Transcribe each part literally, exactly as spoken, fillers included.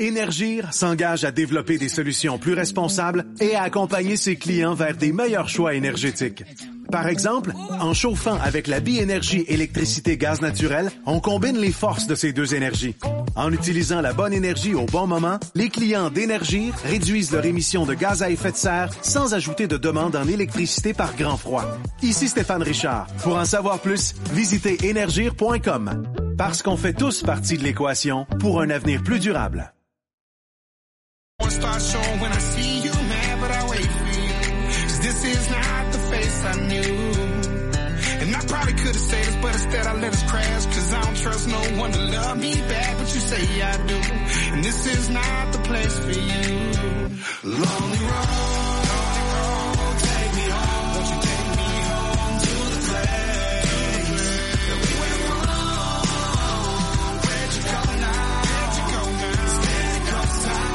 Énergir s'engage à développer des solutions plus responsables et à accompagner ses clients vers des meilleurs choix énergétiques. Par exemple, en chauffant avec la Bi-Énergie électricité-gaz naturel, on combine les forces de ces deux énergies. En utilisant la bonne énergie au bon moment, les clients d'Énergir réduisent leur émission de gaz à effet de serre sans ajouter de demande en électricité par grand froid. Ici Stéphane Richard. Pour en savoir plus, visitez énergir point com. Parce qu'on fait tous partie de l'équation pour un avenir plus durable. Start showing when I see you, man, but I wait for you. 'Cause this is not the face I knew. And I probably could have said this, but instead I let us crash. 'Cause I don't trust no one to love me back, but you say I do. And this is not the place for you. Lonely road, lonely road, take me home. Won't you take me home to the place that we went wrong? Where'd you go now? Where'd you go now? Steady comes time.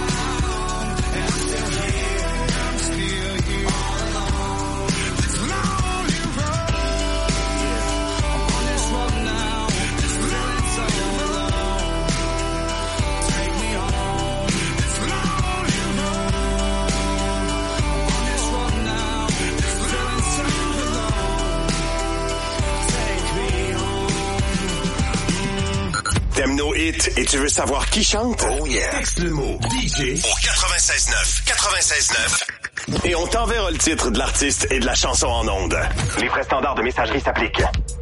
T'aimes nos hits et tu veux savoir qui chante? Oh yeah! Texte le mot D J au quatre-vingt-seize neuf. quatre-vingt-seize neuf. et on t'enverra le titre de l'artiste et de la chanson en ondes. Les frais standards de messagerie s'appliquent.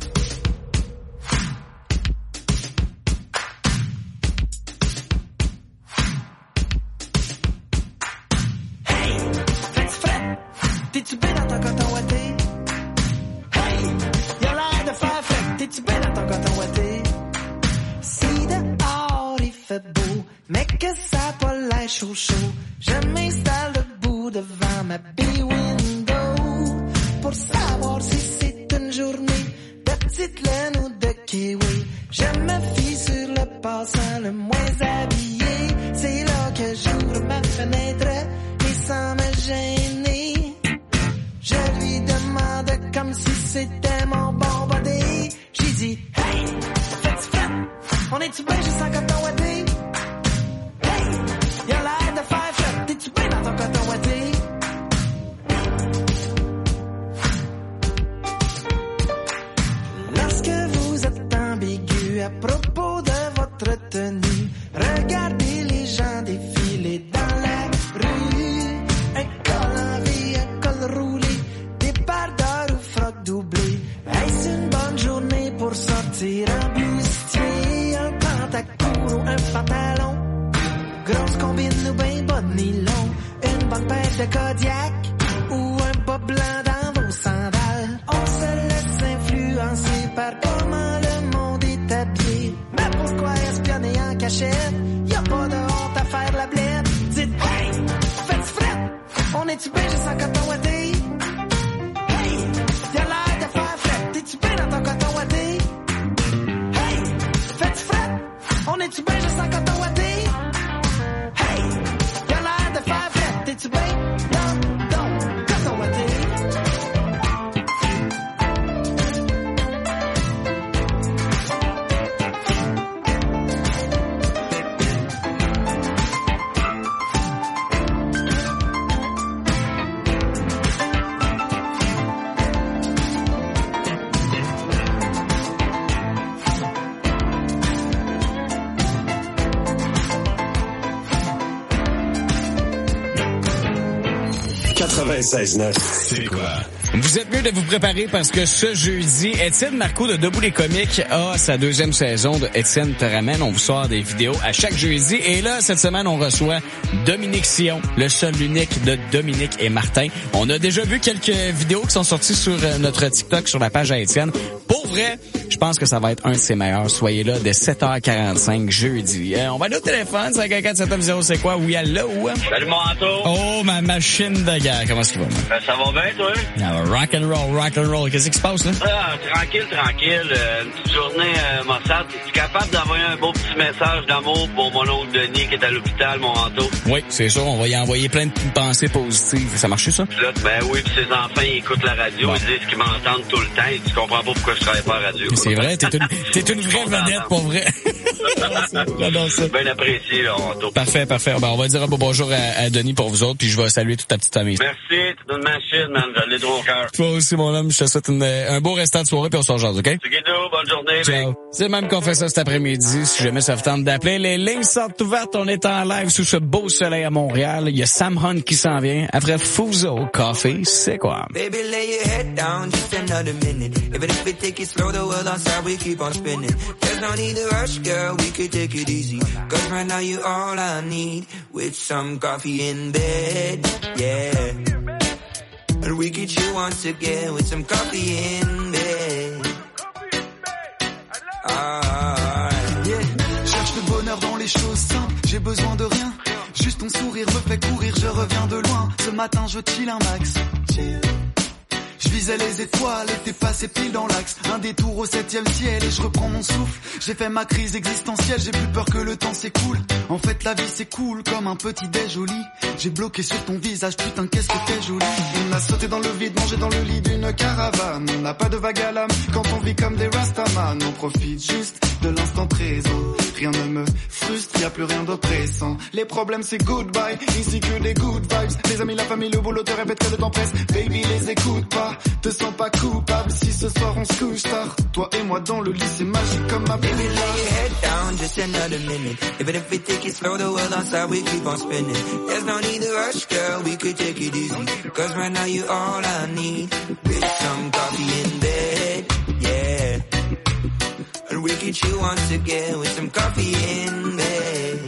Hey! Fais-tu fret? T'es-tu bien dans ton coton ouaté? Hey! Y'a l'air de faire fret. T'es-tu bien dans ton coton ouaté? Si dehors il fait beau, mais que ça a pas l'air chaud chaud, je m'installe debout devant ma B-window pour savoir si c'est une journée de petite laine ou de kiwi. Je me fie sur le passant le moins habillé. C'est là que j'ouvre ma fenêtre et sans me gêner, je lui demande comme si c'était mon bon body. J'ai dit, hey, fais-tu fret? On est-tu bien juste en coton ouaté? Hey, y'a l'air de faire fret. T'es-tu bien dans ton coton ouaté? Lorsque vous êtes ambigu à propos de votre tenue, regardez les gens défiler dans la rue. Un col en V, un col roulé, des bardeurs ou froc doublé. Est-ce une bonne journée pour sortir en bustier? Un pantacourt ou un pantalon, grosse combine ou ben bas de nylon, une bonne paire de Kodiak ou un bas blanc dans vos sandales. On se laisse influencer par comment le monde est habillé. Mais pourquoi espionner en cachette? Y'a pas de honte à faire la blette. Dites, hey, faites fret. On est-tu bien juste en coton ouaté? Hey, y'a l'air de faire fret. T'es-tu bien dans ton coton ouaté? Hey, faites fret. On est-tu bien juste en coton ouaté? Hey, y'a l'air de faire fret. T'es-tu bien dans ton coton ouaté? quatre-vingt-seize neuf. C'est quoi? Vous êtes mieux de vous préparer parce que ce jeudi, Étienne Marcoux de Debout les comiques a sa deuxième saison de Étienne te ramène. On vous sort des vidéos à chaque jeudi. Et là, cette semaine, on reçoit Dominique Sion, le seul unique de Dominique et Martin. On a déjà vu quelques vidéos qui sont sorties sur notre TikTok, sur la page à Étienne. Pour vrai, je pense que ça va être un de ses meilleurs. Soyez là dès sept heures quarante-cinq jeudi. Euh, on va aller au téléphone, cinq un quatre sept neuf zéro, c'est quoi? Oui, allô? Salut, mon Anto. Oh, ma machine de guerre. Comment est-ce qu'il va? Ben, ça va bien, toi? Ah, rock and roll, rock and roll. Qu'est-ce qui se passe, là? Ah, tranquille, tranquille. Euh, une petite journée euh, Mossad. Es-tu capable d'envoyer un beau petit message d'amour pour mon oncle Denis qui est à l'hôpital, mon Anto? Oui, c'est sûr. On va y envoyer plein de pensées positives. Ça marche, ça? Là, ben oui, puis ses enfants, ils écoutent la radio. Bon. Ils disent qu'ils m'entendent tout le temps. Et tu comprends pas pourquoi pourquoi je travaille pas à la radio. C'est vrai, t'es une, t'es une vraie vedette, pour vrai. J'adore ça. Bien apprécié, là, on Parfait, parfait. Ben, on va dire un beau bonjour à, à Denis pour vous autres, puis je vais saluer toute ta petite famille. Merci, t'es une machine, man. J'en ai droit au cœur. Toi aussi, mon homme, je te souhaite une, un beau restant de soirée, puis on se rejoint, OK? C'est guido, bonne journée. Ciao. Mec. C'est même qu'on fait ça cet après-midi. Si jamais ça vous tente d'appeler, les lignes sont ouvertes. On est en live sous ce beau soleil à Montréal. Il y a Sam Hunt qui s'en vient. Après Fuso Coffee, c'est quoi? Baby, lay your head down just another minute. Even if we take it slow, the world outside, we keep on spinning. There's no need to rush, girl, we could take it easy. Cause right now you all I need. With some coffee in bed, yeah. And we could chill once again with some coffee in bed. Ah, yeah. Cherche le bonheur dans les choses simples, j'ai besoin de rien. Juste ton sourire me fait courir, je reviens de loin. Ce matin je chill un max. Je visais les étoiles et t'es passé pile dans l'axe. Un détour au septième ciel et je reprends mon souffle. J'ai fait ma crise existentielle, j'ai plus peur que le temps s'écoule. En fait la vie c'est cool comme un petit déj au lit. J'ai bloqué sur ton visage, putain qu'est-ce que t'es jolie. On a sauté dans le vide, mangé dans le lit d'une caravane. On n'a pas de vague à l'âme quand on vit comme des rastaman. On profite juste de l'instant présent. Rien ne me frustre, y'a plus rien d'oppressant. Les problèmes c'est goodbye, ici que des good vibes. Les amis, la famille, le boulot te répète que le temps presse. Baby les écoute pas, te sens pas coupable si ce soir on se couche tard. Toi et moi dans le lit c'est magique comme ma baby, lay your head down just another minute. Even if we take it slow, the world outside, we keep on spinning. There's no need to rush, girl, we could take it easy. Cause right now you all I need. With some coffee in bed, yeah. And we could chill once again with some coffee in bed.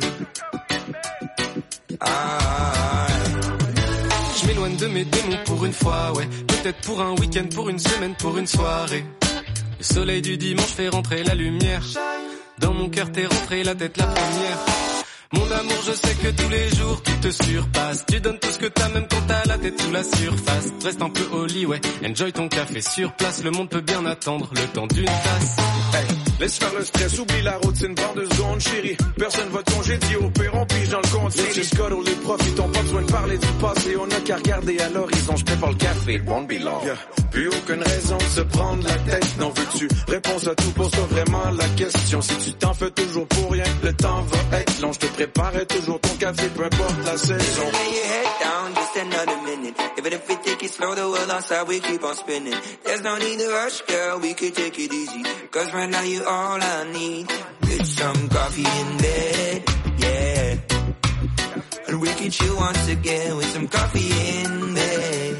Ah. Je m'éloigne de mes démons pour une fois, ouais. Peut-être pour un week-end, pour une semaine, pour une soirée. Le soleil du dimanche fait rentrer la lumière. Dans mon cœur t'es rentré la tête la première. Mon amour, je sais que tous les jours tu te surpasses. Tu donnes tout ce que t'as même quand t'as la tête sous la surface. Reste un peu au lit, ouais. Enjoy ton café sur place. Le monde peut bien attendre le temps d'une tasse. Hey, laisse faire le stress, oublie la routine, par deux secondes, chérie. Personne va te congédier, au pire, on pige dans le compte. Les scores, les profs, ils t'ont pas besoin de parler du passé. On a qu'à regarder à l'horizon, je prépare le café, it won't be long. Yeah. Plus aucune raison de se prendre la tête. Non, veux-tu réponse à tout, pose-toi vraiment la question. Si tu t'en fais toujours pour rien, le temps va être long. Je te prépare toujours ton café, peu importe la saison. Lay your head down just another minute. Even if we take it slow, the world outside, we keep on spinning. There's no need to rush, girl, we could take it easy. Cause right now you all I need. With some coffee in bed, yeah. And we can chill once again with some coffee in bed.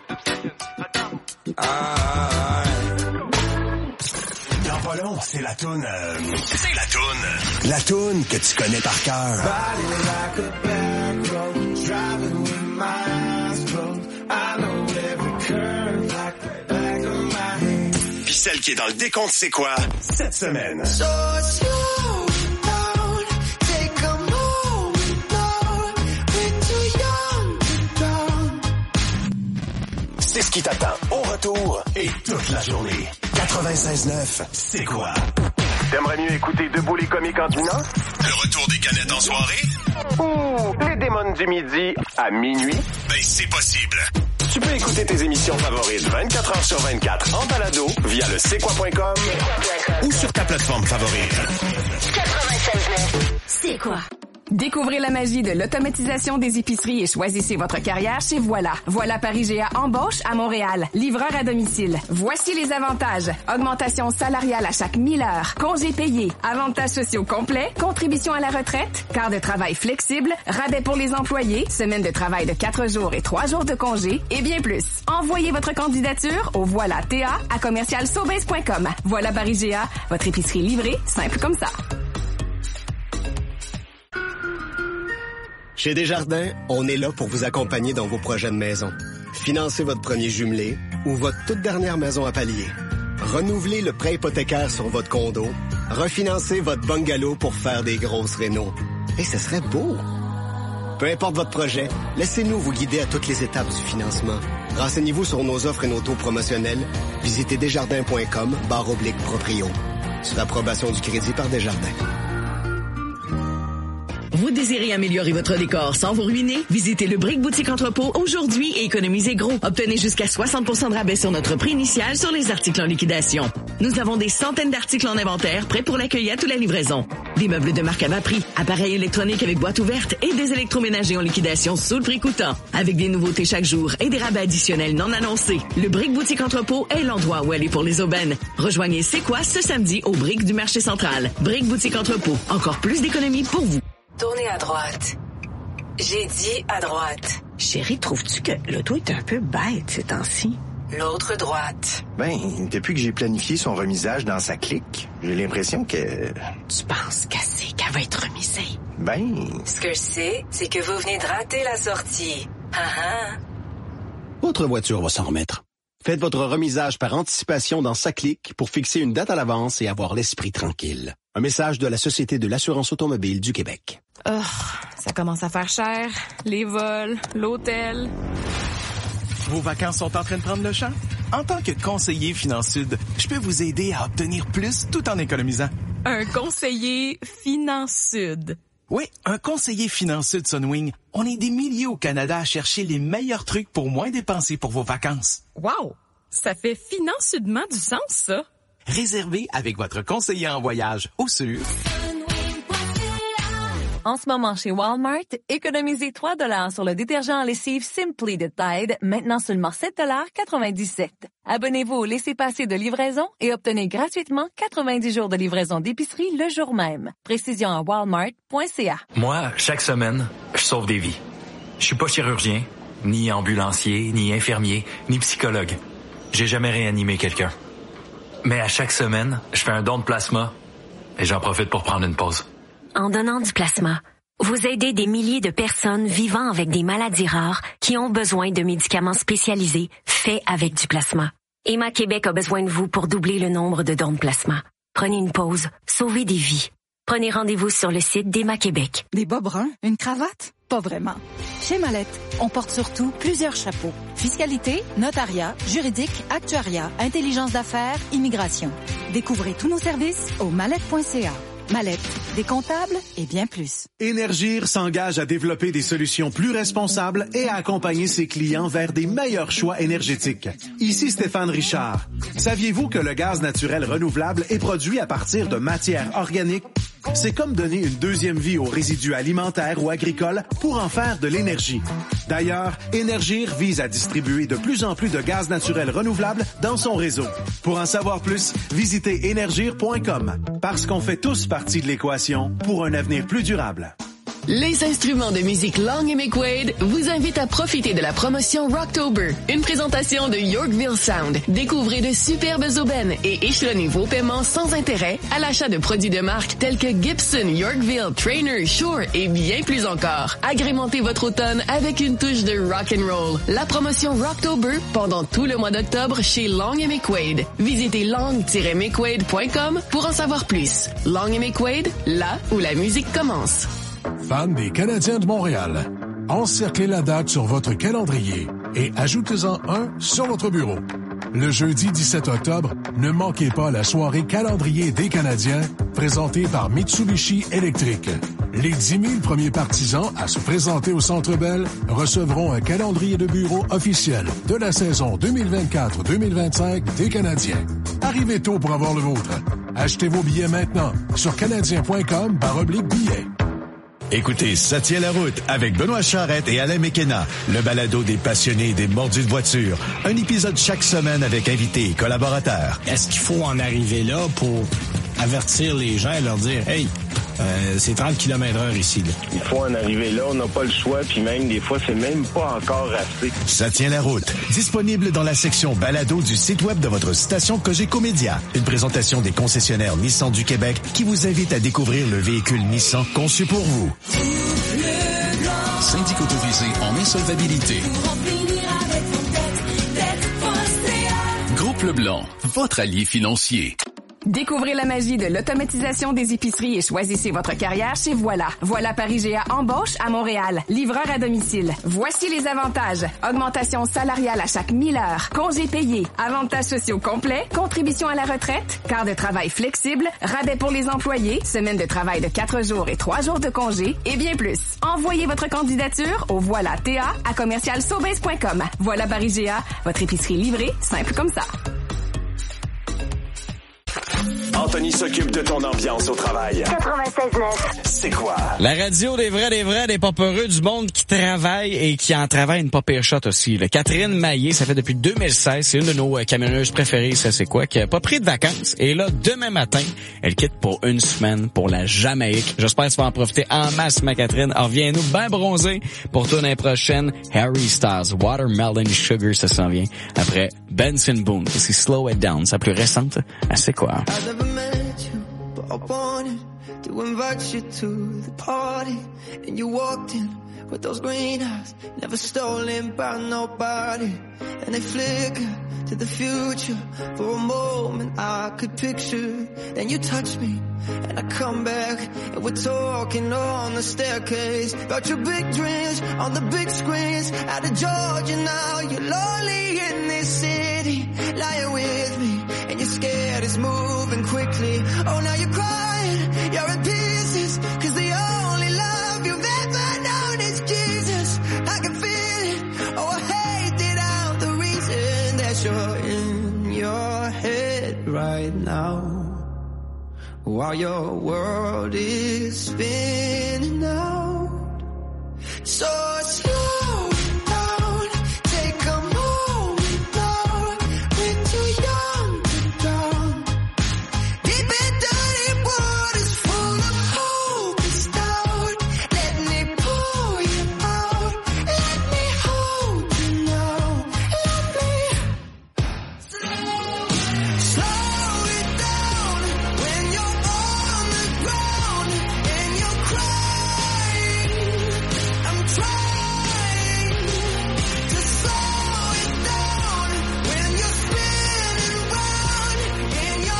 Ah. Dans pas long, c'est la toune. Euh, c'est la toune. La toune que tu connais par cœur. Puis celle qui est dans le décompte, c'est quoi? Cette semaine. So slow down, take a moment, we're too young to drown. C'est ce qui t'attend au retour et toute la journée. quatre-vingt-seize neuf, c'est quoi? T'aimerais mieux écouter Debout les comiques en dînant? Le retour des canettes en soirée? Ou les démons du midi à minuit? Ben, c'est possible. Tu peux écouter tes émissions favorites vingt-quatre heures sur vingt-quatre en balado via le c'est quoi point com ou sur ta plateforme favorite. quatre-vingt-seize neuf, c'est quoi? Découvrez la magie de l'automatisation des épiceries et choisissez votre carrière chez Voilà. Voilà Paris G A embauche à Montréal. Livreur à domicile. Voici les avantages. Augmentation salariale à chaque mille heures. Congés payés. Avantages sociaux complets. Contribution à la retraite. Quart de travail flexible. Rabais pour les employés. Semaine de travail de quatre jours et trois jours de congé. Et bien plus. Envoyez votre candidature au Voilà T A à commercial sobase point com. Voilà Paris G A. Votre épicerie livrée, simple comme ça. Chez Desjardins, on est là pour vous accompagner dans vos projets de maison. Financez votre premier jumelé ou votre toute dernière maison à palier. Renouvelez le prêt hypothécaire sur votre condo. Refinancez votre bungalow pour faire des grosses rénos. Et ce serait beau! Peu importe votre projet, laissez-nous vous guider à toutes les étapes du financement. Renseignez-vous sur nos offres et nos taux promotionnels. Visitez desjardins point com barre oblique proprio. Sur approbation du crédit par Desjardins. Vous désirez améliorer votre décor sans vous ruiner? Visitez le Brick Boutique Entrepôt aujourd'hui et économisez gros. Obtenez jusqu'à soixante pour cent de rabais sur notre prix initial sur les articles en liquidation. Nous avons des centaines d'articles en inventaire prêts pour l'accueil à toute la livraison. Des meubles de marque à bas prix, appareils électroniques avec boîte ouverte et des électroménagers en liquidation sous le prix coûtant. Avec des nouveautés chaque jour et des rabais additionnels non annoncés. Le Brick Boutique Entrepôt est l'endroit où aller pour les aubaines. Rejoignez C'est quoi ce samedi au Brick du marché central. Brick Boutique Entrepôt. Encore plus d'économies pour vous. Tournez à droite. J'ai dit à droite. Chérie, trouves-tu que l'auto est un peu bête ces temps-ci? L'autre droite. Ben, depuis que j'ai planifié son remisage dans sa clique, j'ai l'impression que... Tu penses qu'elle sait qu'elle va être remisée? Ben... Ce que je sais, c'est que vous venez de rater la sortie. Ah ah. Votre voiture va s'en remettre. Faites votre remisage par anticipation dans SACLIC pour fixer une date à l'avance et avoir l'esprit tranquille. Un message de la Société de l'assurance automobile du Québec. Oh, ça commence à faire cher. Les vols, l'hôtel... Vos vacances sont en train de prendre le champ? En tant que conseiller FinanceSud, je peux vous aider à obtenir plus tout en économisant. Un conseiller FinanceSud. Oui, un conseiller FinanceSud Sunwing. On est des milliers au Canada à chercher les meilleurs trucs pour moins dépenser pour vos vacances. Wow! Ça fait financement du sens, ça. Réservez avec votre conseiller en voyage au sur... En ce moment, chez Walmart, économisez trois dollars sur le détergent en lessive Simply de Tide, maintenant seulement sept dollars quatre-vingt-dix-sept. Abonnez-vous au laissez-passer de livraison et obtenez gratuitement quatre-vingt-dix jours de livraison d'épicerie le jour même. Précision à walmart point c a. Moi, chaque semaine, je sauve des vies. Je suis pas chirurgien, ni ambulancier, ni infirmier, ni psychologue. J'ai jamais réanimé quelqu'un. Mais à chaque semaine, je fais un don de plasma et j'en profite pour prendre une pause. En donnant du plasma, vous aidez des milliers de personnes vivant avec des maladies rares qui ont besoin de médicaments spécialisés faits avec du plasma. Emma Québec a besoin de vous pour doubler le nombre de dons de plasma. Prenez une pause, sauvez des vies. Prenez rendez-vous sur le site d'Emma Québec. Des bas bruns? Une cravate? Pas vraiment. Chez Mallette, on porte surtout plusieurs chapeaux. Fiscalité, notariat, juridique, actuariat, intelligence d'affaires, immigration. Découvrez tous nos services au mallette point c a. Mallette, des comptables et bien plus. Énergir s'engage à développer des solutions plus responsables et à accompagner ses clients vers des meilleurs choix énergétiques. Ici Stéphane Richard. Saviez-vous que le gaz naturel renouvelable est produit à partir de matières organiques? C'est comme donner une deuxième vie aux résidus alimentaires ou agricoles pour en faire de l'énergie. D'ailleurs, Énergir vise à distribuer de plus en plus de gaz naturel renouvelable dans son réseau. Pour en savoir plus, visitez énergir point com. Parce qu'on fait tous partie de l'équation pour un avenir plus durable. Les instruments de musique Long et McQuaid vous invitent à profiter de la promotion Rocktober, une présentation de Yorkville Sound. Découvrez de superbes aubaines et échelonnez vos paiements sans intérêt à l'achat de produits de marque tels que Gibson, Yorkville, Trainer, Shure et bien plus encore. Agrémentez votre automne avec une touche de rock'n'roll. La promotion Rocktober pendant tout le mois d'octobre chez Long et McQuaid. Visitez long tiret mcquaid point com pour en savoir plus. Long et McQuaid, là où la musique commence. Fans des Canadiens de Montréal, encerclez la date sur votre calendrier et ajoutez-en un sur votre bureau. Le jeudi dix-sept octobre, ne manquez pas la soirée calendrier des Canadiens présentée par Mitsubishi Electric. Les dix mille premiers partisans à se présenter au Centre Bell recevront un calendrier de bureau officiel de la saison deux mille vingt-quatre deux mille vingt-cinq des Canadiens. Arrivez tôt pour avoir le vôtre. Achetez vos billets maintenant sur canadien point com barre oblique billets. Écoutez, ça tient la route avec Benoît Charrette et Alain Mekena, le balado des passionnés des mordus de voiture. Un épisode chaque semaine avec invités et collaborateurs. Est-ce qu'il faut en arriver là pour avertir les gens et leur dire « Hey, euh, c'est trente kilomètres heure ici. » là. Il faut en arriver là, on n'a pas le choix, puis même des fois, c'est même pas encore assez. Ça tient la route. Disponible dans la section balado du site web de votre station Cogeco Média. Une présentation des concessionnaires Nissan du Québec qui vous invite à découvrir le véhicule Nissan conçu pour vous. Syndic autorisé en insolvabilité. Groupe Leblanc, votre allié financier. Découvrez la magie de l'automatisation des épiceries et choisissez votre carrière chez Voilà. Voilà Paris G A embauche à Montréal. Livreur à domicile. Voici les avantages. Augmentation salariale à chaque mille heures. Congés payés. Avantages sociaux complets. Contribution à la retraite. Quart de travail flexible. Rabais pour les employés. Semaine de travail de quatre jours et trois jours de congés. Et bien plus. Envoyez votre candidature au Voilà T A à commercial sobase point com. Voilà Paris G A. Votre épicerie livrée, simple comme ça. Anthony s'occupe de ton ambiance au travail. quatre-vingt-seize neuf. C'est quoi? La radio des vrais, des vrais, des pas peureux, du monde qui travaille et qui en travaille une pas pire shot aussi. Là. Catherine Maillé, ça fait depuis deux mille seize, c'est une de nos euh, camionneuses préférées, ça c'est quoi, qui a pas pris de vacances. Et là, demain matin, elle quitte pour une semaine pour la Jamaïque. J'espère que tu vas en profiter en masse, ma Catherine. Alors, reviens-nous bien bronzé pour toi l'année prochaine. Harry Styles, Watermelon Sugar, ça s'en vient. Après, Benson Boone, c'est Slow It Down, sa plus récente. Ah, c'est quoi? I wanted to invite you to the party, and you walked in with those green eyes, never stolen by nobody, and they flickered to the future. For a moment I could picture, then you touch me, and I come back, and we're talking on the staircase about your big dreams on the big screens. Out of Georgia now, you're lonely in this city, lying with me, and you're scared it's moving quickly. Oh, now you're crying, you're in pieces, cause the only love you've ever known is Jesus. I can feel it, oh, I hate it, I'm the reason that you're in your head right now, while your world is spinning out. So slow down, take a moment now, we're too young to drown. Deep in dirty waters full of hope is doubt. Let me pull you out, let me hold you now, let me slow it down when you're on the ground and you're crying. I'm trying to slow it down when you're spinning round in your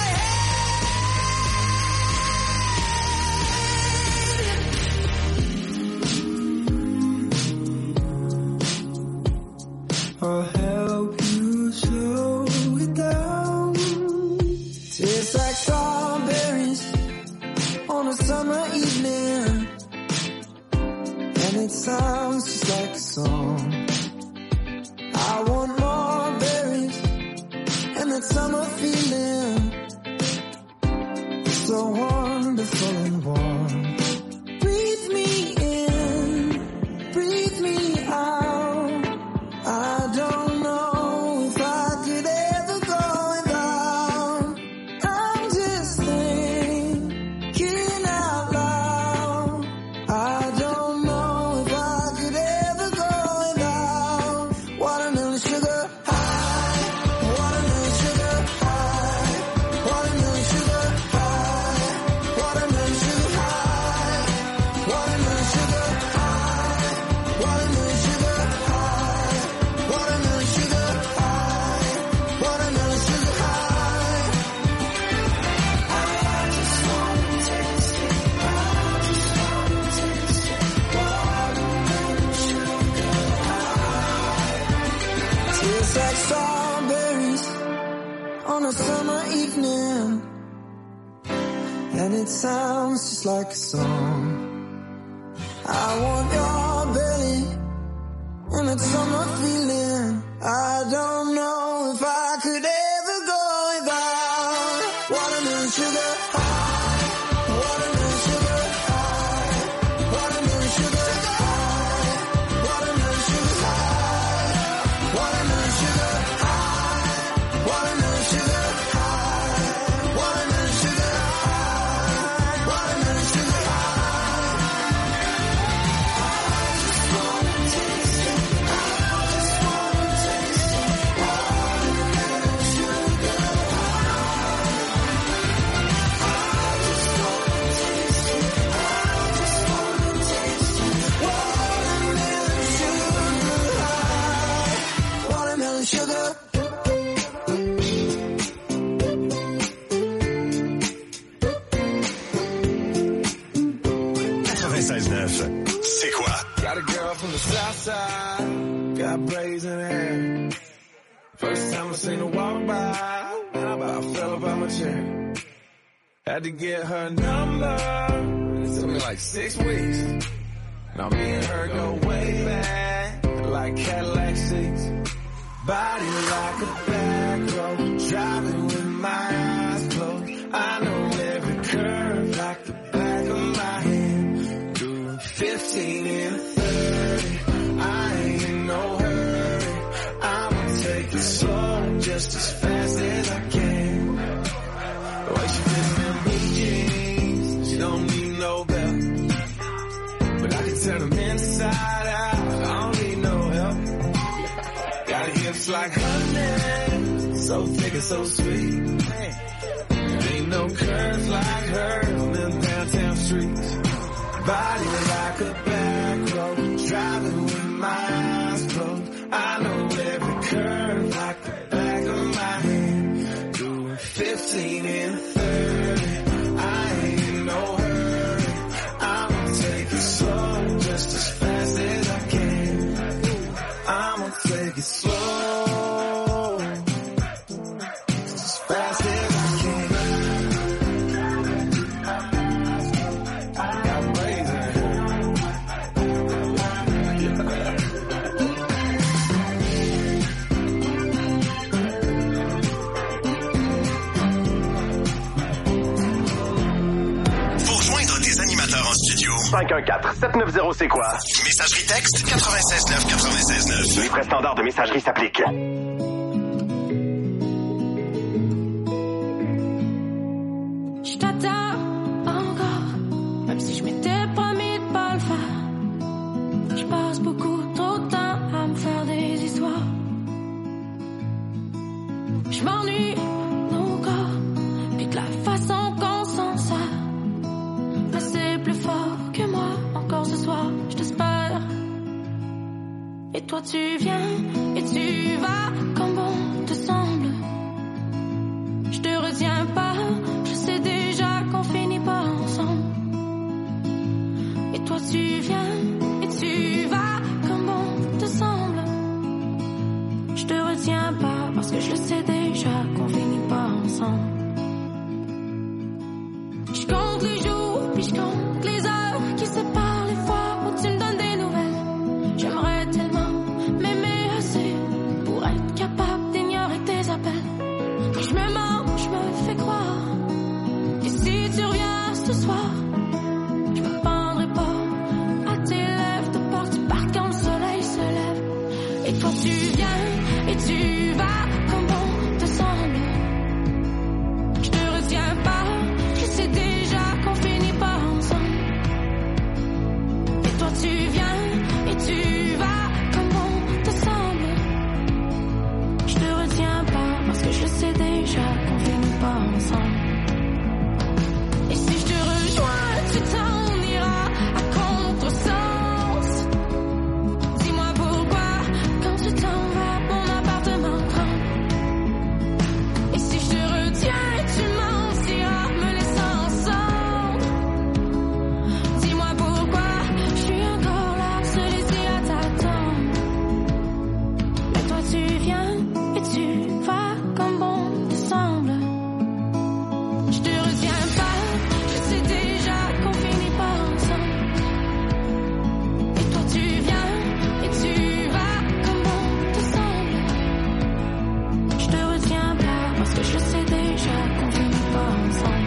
head. I'll help you slow it down. Tastes like strawberries on a summer evening, and it sounds just like a song. I want more berries and that summer feeling. It's so wonderful and warm. Breathe me in, breathe me out. I don't know if I could ever go without. I'm just thinking out loud. I don't know if I could ever go without. Watermelon sugar high, watermelon sugar high, watermelon sugar high, watermelon sugar high, watermelon sugar high, watermelon sugar high, watermelon sugar high, watermelon sugar high. I just wanna taste it, I just wanna taste it, watermelon sugar high. Tastes like strawberries on a summer evening, and it sounds just like a song. I want your belly and that summer feeling. I don't know if I could ever go without. Watermelon sugar high, watermelon sugar high, watermelon sugar high, watermelon sugar high, watermelon sugar high, watermelon sugar high, watermelon sugar high, watermelon sugar high. I just wanna taste it, I just wanna taste it. quoi. Got a girl from the south side, got braids in her hair. First time I seen her walk by, I about fell about my chair. Had to get her number, it took me like six weeks. Now me and her go way back, like Cadillac seats. Body like a back road, driving with my eyes closed. I know every curve like the back of my hand. Doing fifteen and thirty, I ain't in no hurry. I'ma take it slow, just as fast as I can. The way she fits in blue jeans, she don't need no belt. But I can turn them inside out, I don't need no help. Got hips like honey, so thick and so sweet. There ain't no curves like hers on them downtown streets. Body like a back road, driving with my eyes closed. I know every curve like the back of my hand. Doing fifteen and thirty, I ain't in no hurry. I'ma take it slow, just as fast as I can. I'ma take it slow, just as fast as I can. I got braids in Pour joindre des animateurs en studio, cinq un quatre sept neuf zéro c'est quoi? Messagerie texte quatre-vingt-seize neuf quatre-vingt-seize neuf. Les frais standards de messagerie s'appliquent. Je t'attends encore, même si je m'étais promis de pas le faire. Je passe beaucoup trop de temps à me faire des histoires. Je m'ennuie, nos corps, puis de la façon qu'on s'en sert. Mais c'est plus fort que moi, encore ce soir, je t'espère. Et toi tu viens, et tu vas comme bon te semble. Je te retiens pas, je sais déjà qu'on finit pas ensemble. Et toi tu viens, et tu vas comme bon te semble. Je te retiens pas, parce que je le sais déjà qu'on finit pas ensemble. Je compte les jours, puis je compte les heures qui séparent les fois où tu me donnes des nouvelles. J'aimerais tellement m'aimer assez pour être capable d'ignorer tes appels. Mais je me mens, je me fais croire que si tu reviens ce soir, je me pendrai pas à tes lèvres de porte par quand le soleil se lève. Et toi tu viens, et tu vas comme bon te semble. Je te retiens pas, je sais déjà qu'on finit pas ensemble. Et toi tu viens, et tu vas comme bon te semble. Je te retiens pas, parce que je sais déjà qu'on finit pas ensemble. Et si je te rejoins, tu t'en iras à contresens. Dis-moi pourquoi, quand tu t'en vas, mon appartement grimpe. Et si je te retiens, tu mentiras, me laissant ensemble. Dis-moi pourquoi, je suis encore là, se laisser à t'attendre. Mais toi tu viens, et tu vas comme bon te semble. Je te retiens pas, je sais déjà qu'on finit pas ensemble. Et toi tu viens, et tu vas comme bon te semble. Je te retiens pas, parce que je sais déjà qu'on finit pas ensemble.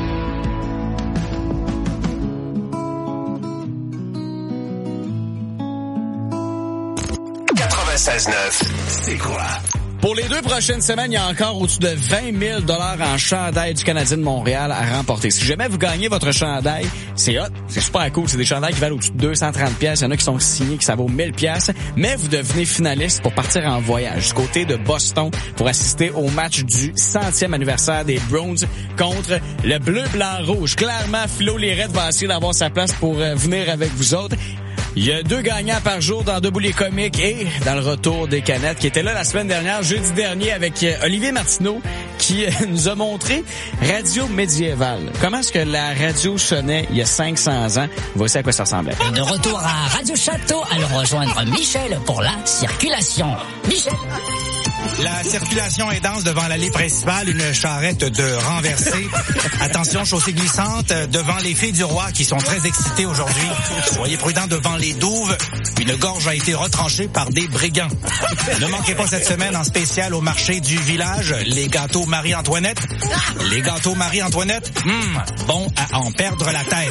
quatre-vingt-seize neuf c'est quoi? Pour les deux prochaines semaines, il y a encore au-dessus de vingt mille dollars en chandail du Canadien de Montréal à remporter. Si jamais vous gagnez votre chandail, c'est hot, c'est super cool. C'est des chandails qui valent au-dessus de deux cent trente pièces. Il y en a qui sont signés, qui ça vaut mille pièces. Mais vous devenez finaliste pour partir en voyage du côté de Boston pour assister au match du centième anniversaire des Browns contre le bleu, blanc, rouge. Clairement, Philo Lirette va essayer d'avoir sa place pour euh, venir avec vous autres. Il y a deux gagnants par jour dans Debout les comiques et dans le retour des canettes qui étaient là la semaine dernière, jeudi dernier, avec Olivier Martineau qui nous a montré Radio Médiévale. Comment est-ce que la radio sonnait il y a cinq cents ans? Voici à quoi ça ressemblait. Et de retour à Radio Château, allons rejoindre Michel pour la circulation. Michel! La circulation est dense devant l'allée principale, une charrette de renversée. Attention, chaussée glissante devant les filles du roi qui sont très excitées aujourd'hui. Soyez prudents devant les douves. Une gorge a été retranchée par des brigands. Ne manquez pas cette semaine en spécial au marché du village, les gâteaux Marie-Antoinette. Les gâteaux Marie-Antoinette, hum, bon à en perdre la tête.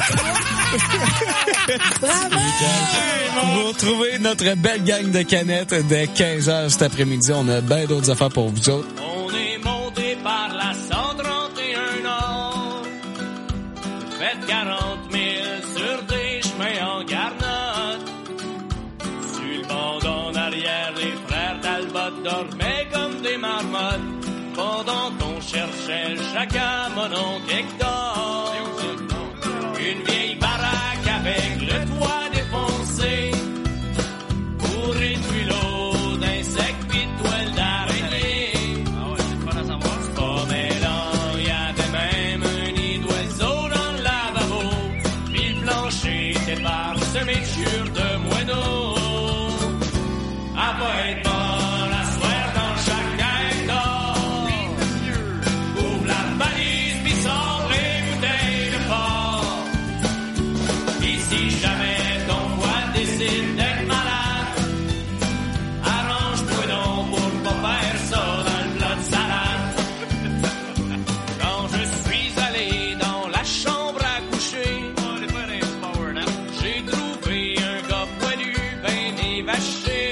Bravo! Vous retrouvez notre belle gang de canettes dès quinze heures cet après-midi. On a bien d'autres affaires pour vous autres. On est monté par la cent trente et un Nord. Faites quarante mille sur des chemins en garnotte. Sur le banc en arrière, les frères Talbot dormaient comme des marmottes. Pendant qu'on cherchait chacun mon oncle Hector. Une vieille baraque avec le toit défoncé. Pour réduire l'eau d'insectes pis de toiles d'araignée. C'est pas mêlant, y'avait même un nid d'oiseau dans le lavabo. Pis le plancher était parsemé de chure de moineaux. À pas être bon à soir dans chaque hectare. Ouvre la valise pis sors les bouteilles de port. Et si jamais ton foie décide d'être malade, arrange-toi donc pour pas faire ça dans le plat de salade. Quand je suis allé dans la chambre à coucher, j'ai trouvé un gars poilu ben évaché.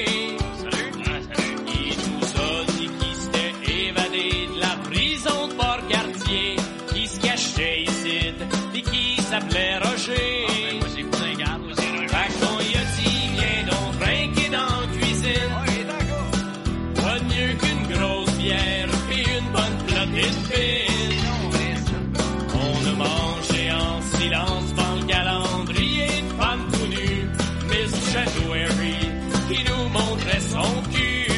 Il nous a dit qu'il s'était évadé de la prison de Port-Cartier, qui se cachait ici et qui s'appelait Roger. Fait qu'on y a dit, viens donc trinquer dans la cuisine. Pas de mieux qu'une grosse bière et une bonne plotée de pine. On a mangé en silence dans le calendrier de femmes tout nues. Miss Chadwary qui nous montrait son cul.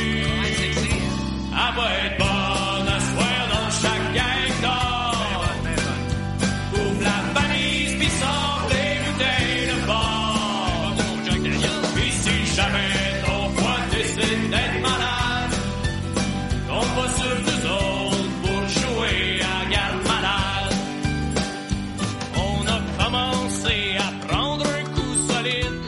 Ah va être bonne à soir dans chaque hectare. Ouvre la valise pis sors les bouteilles de bord. Pis si jamais ton foie décide d'être malade, compte pas sur nous autres pour jouer à garde malade. On a commencé à prendre un coup solide,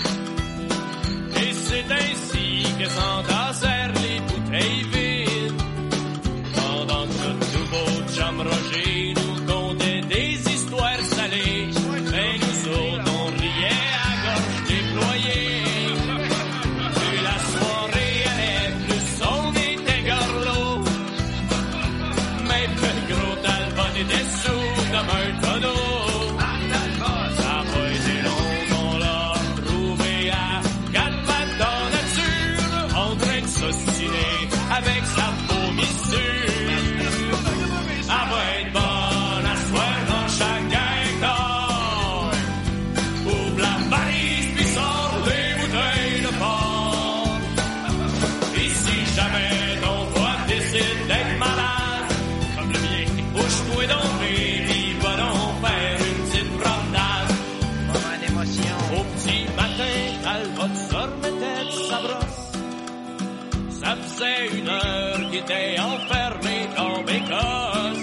et c'est ainsi que s'entassèrent les bouteilles vides. Pendant que notre nouveau chum Roger nous contait des histoires salées, mais nous autres on riait à gorge déployée. Plus la soirée allait, plus on était gorlots. Mais le gros Talbot était sous comme un tonneau. Ça a pas été long qu'on l'a retrouvé à quatre pattes dans la nature, en train de s'ostiner avec sa vomissure. Ah va être bonne à soir dans chaque hectare. Ouvre la valise pis sors les bouteilles de port. Et si jamais ton foie décide d'être malade, comme le mien, bouge-toi donc pis va donc faire une petite promenade. Moment d'émotion. Au petit matin, Talbot se remettait de sa brosse. Ça faisait une heure qu'il était enfermé dans Bécosse.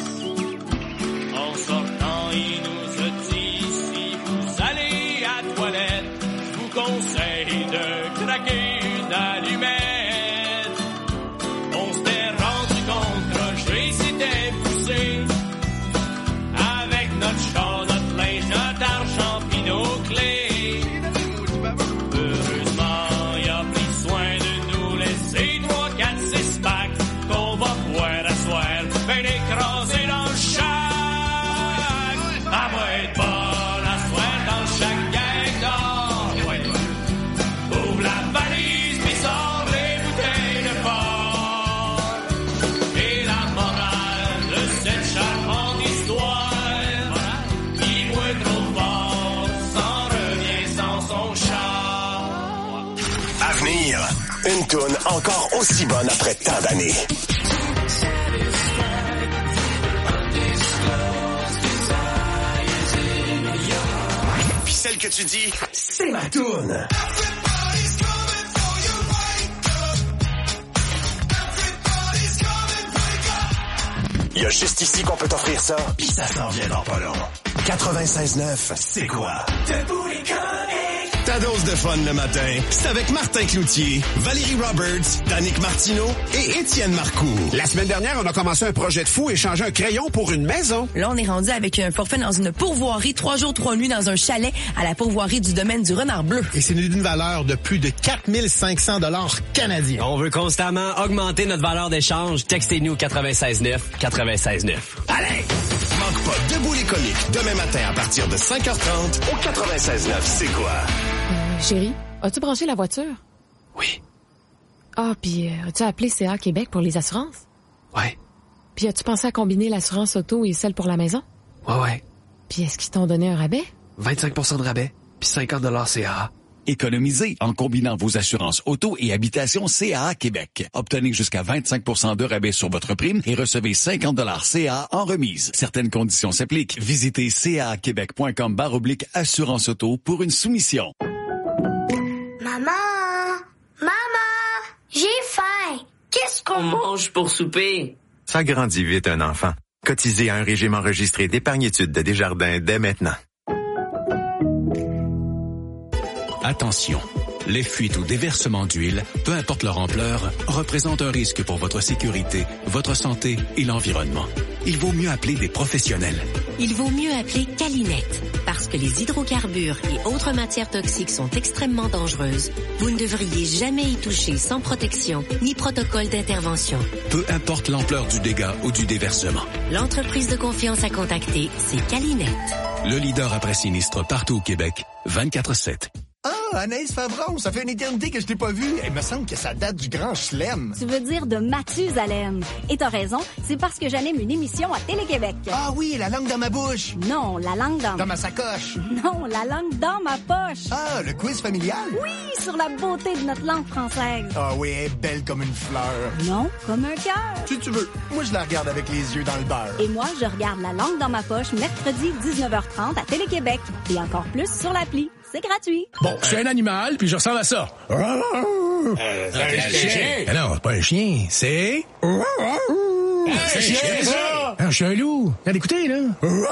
En sortant, il nous a dit, si vous allez à la toilette, je vous conseille de craquer une allumette. On s'était rendu compte que Roger s'était poussé avec notre char, notre linge, notre argent pis nos clés. Heureusement, il a pris soin de nous laisser trois, quatre, six packs qu'on va boire à venir, une toune encore aussi bonne après tant d'années. Puis celle que tu dis, c'est ma toune. Il y a juste ici qu'on peut t'offrir ça, pis ça s'en vient dans pas long. quatre-vingt-seize neuf, c'est quoi? Debout les comiques! Ta dose de fun le matin, c'est avec Martin Cloutier, Valérie Roberts, Danick Martineau et Étienne Marcoux. La semaine dernière, on a commencé un projet de fou, échanger un crayon pour une maison. Là, on est rendu avec un forfait dans une pourvoirie, trois jours, trois nuits dans un chalet à la pourvoirie du domaine du Renard Bleu. Et c'est d'une valeur de plus de quatre mille cinq cents dollars canadiens. On veut constamment augmenter notre valeur d'échange. Textez-nous quatre-vingt-seize neuf, quatre-vingt-seize neuf. Allez! Manque pas Debout les comiques, demain matin à partir de cinq heures trente au quatre-vingt-seize neuf, c'est quoi? Euh, chérie, as-tu branché la voiture? Oui. Ah, puis euh, as-tu appelé C A Québec pour les assurances? Ouais. Puis as-tu pensé à combiner l'assurance auto et celle pour la maison? Ouais, ouais. Puis est-ce qu'ils t'ont donné un rabais? vingt-cinq pour cent de rabais, puis cinquante dollars C A A. Économisez en combinant vos assurances auto et habitation C A A Québec. Obtenez jusqu'à vingt-cinq pour cent de rabais sur votre prime et recevez cinquante dollars C A A en remise. Certaines conditions s'appliquent. Visitez caaquebec.com barre oblique assurance auto pour une soumission. Maman! Maman! J'ai faim! Qu'est-ce qu'on mange pour souper? Ça grandit vite un enfant. Cotisez à un régime enregistré d'épargne-études de Desjardins dès maintenant. Attention, les fuites ou déversements d'huile, peu importe leur ampleur, représentent un risque pour votre sécurité, votre santé et l'environnement. Il vaut mieux appeler des professionnels. Il vaut mieux appeler Calinette, parce que les hydrocarbures et autres matières toxiques sont extrêmement dangereuses. Vous ne devriez jamais y toucher sans protection ni protocole d'intervention. Peu importe l'ampleur du dégât ou du déversement. L'entreprise de confiance à contacter, c'est Calinette. Le leader après sinistre partout au Québec, vingt-quatre sept. Ah, Anaïs Favron, ça fait une éternité que je t'ai pas vue. Il me semble que ça date du Grand Chelem. Tu veux dire de Mathusalem. Et t'as raison, c'est parce que j'anime une émission à Télé-Québec. Ah oui, la langue dans ma bouche. Non, la langue dans... Dans ma sacoche. Non, la langue dans ma poche. Ah, le quiz familial? Oui, sur la beauté de notre langue française. Ah oui, elle est belle comme une fleur. Non, comme un cœur. Si tu veux, moi je la regarde avec les yeux dans le beurre. Et moi, je regarde la langue dans ma poche mercredi dix-neuf heures trente à Télé-Québec. Et encore plus sur l'appli. C'est gratuit. Bon, je suis un animal, puis je ressemble à ça. Euh, c'est un chien. Ah non, c'est pas un chien, c'est... C'est un chien, ça! Ah, je suis un loup. Allez, écoutez, là.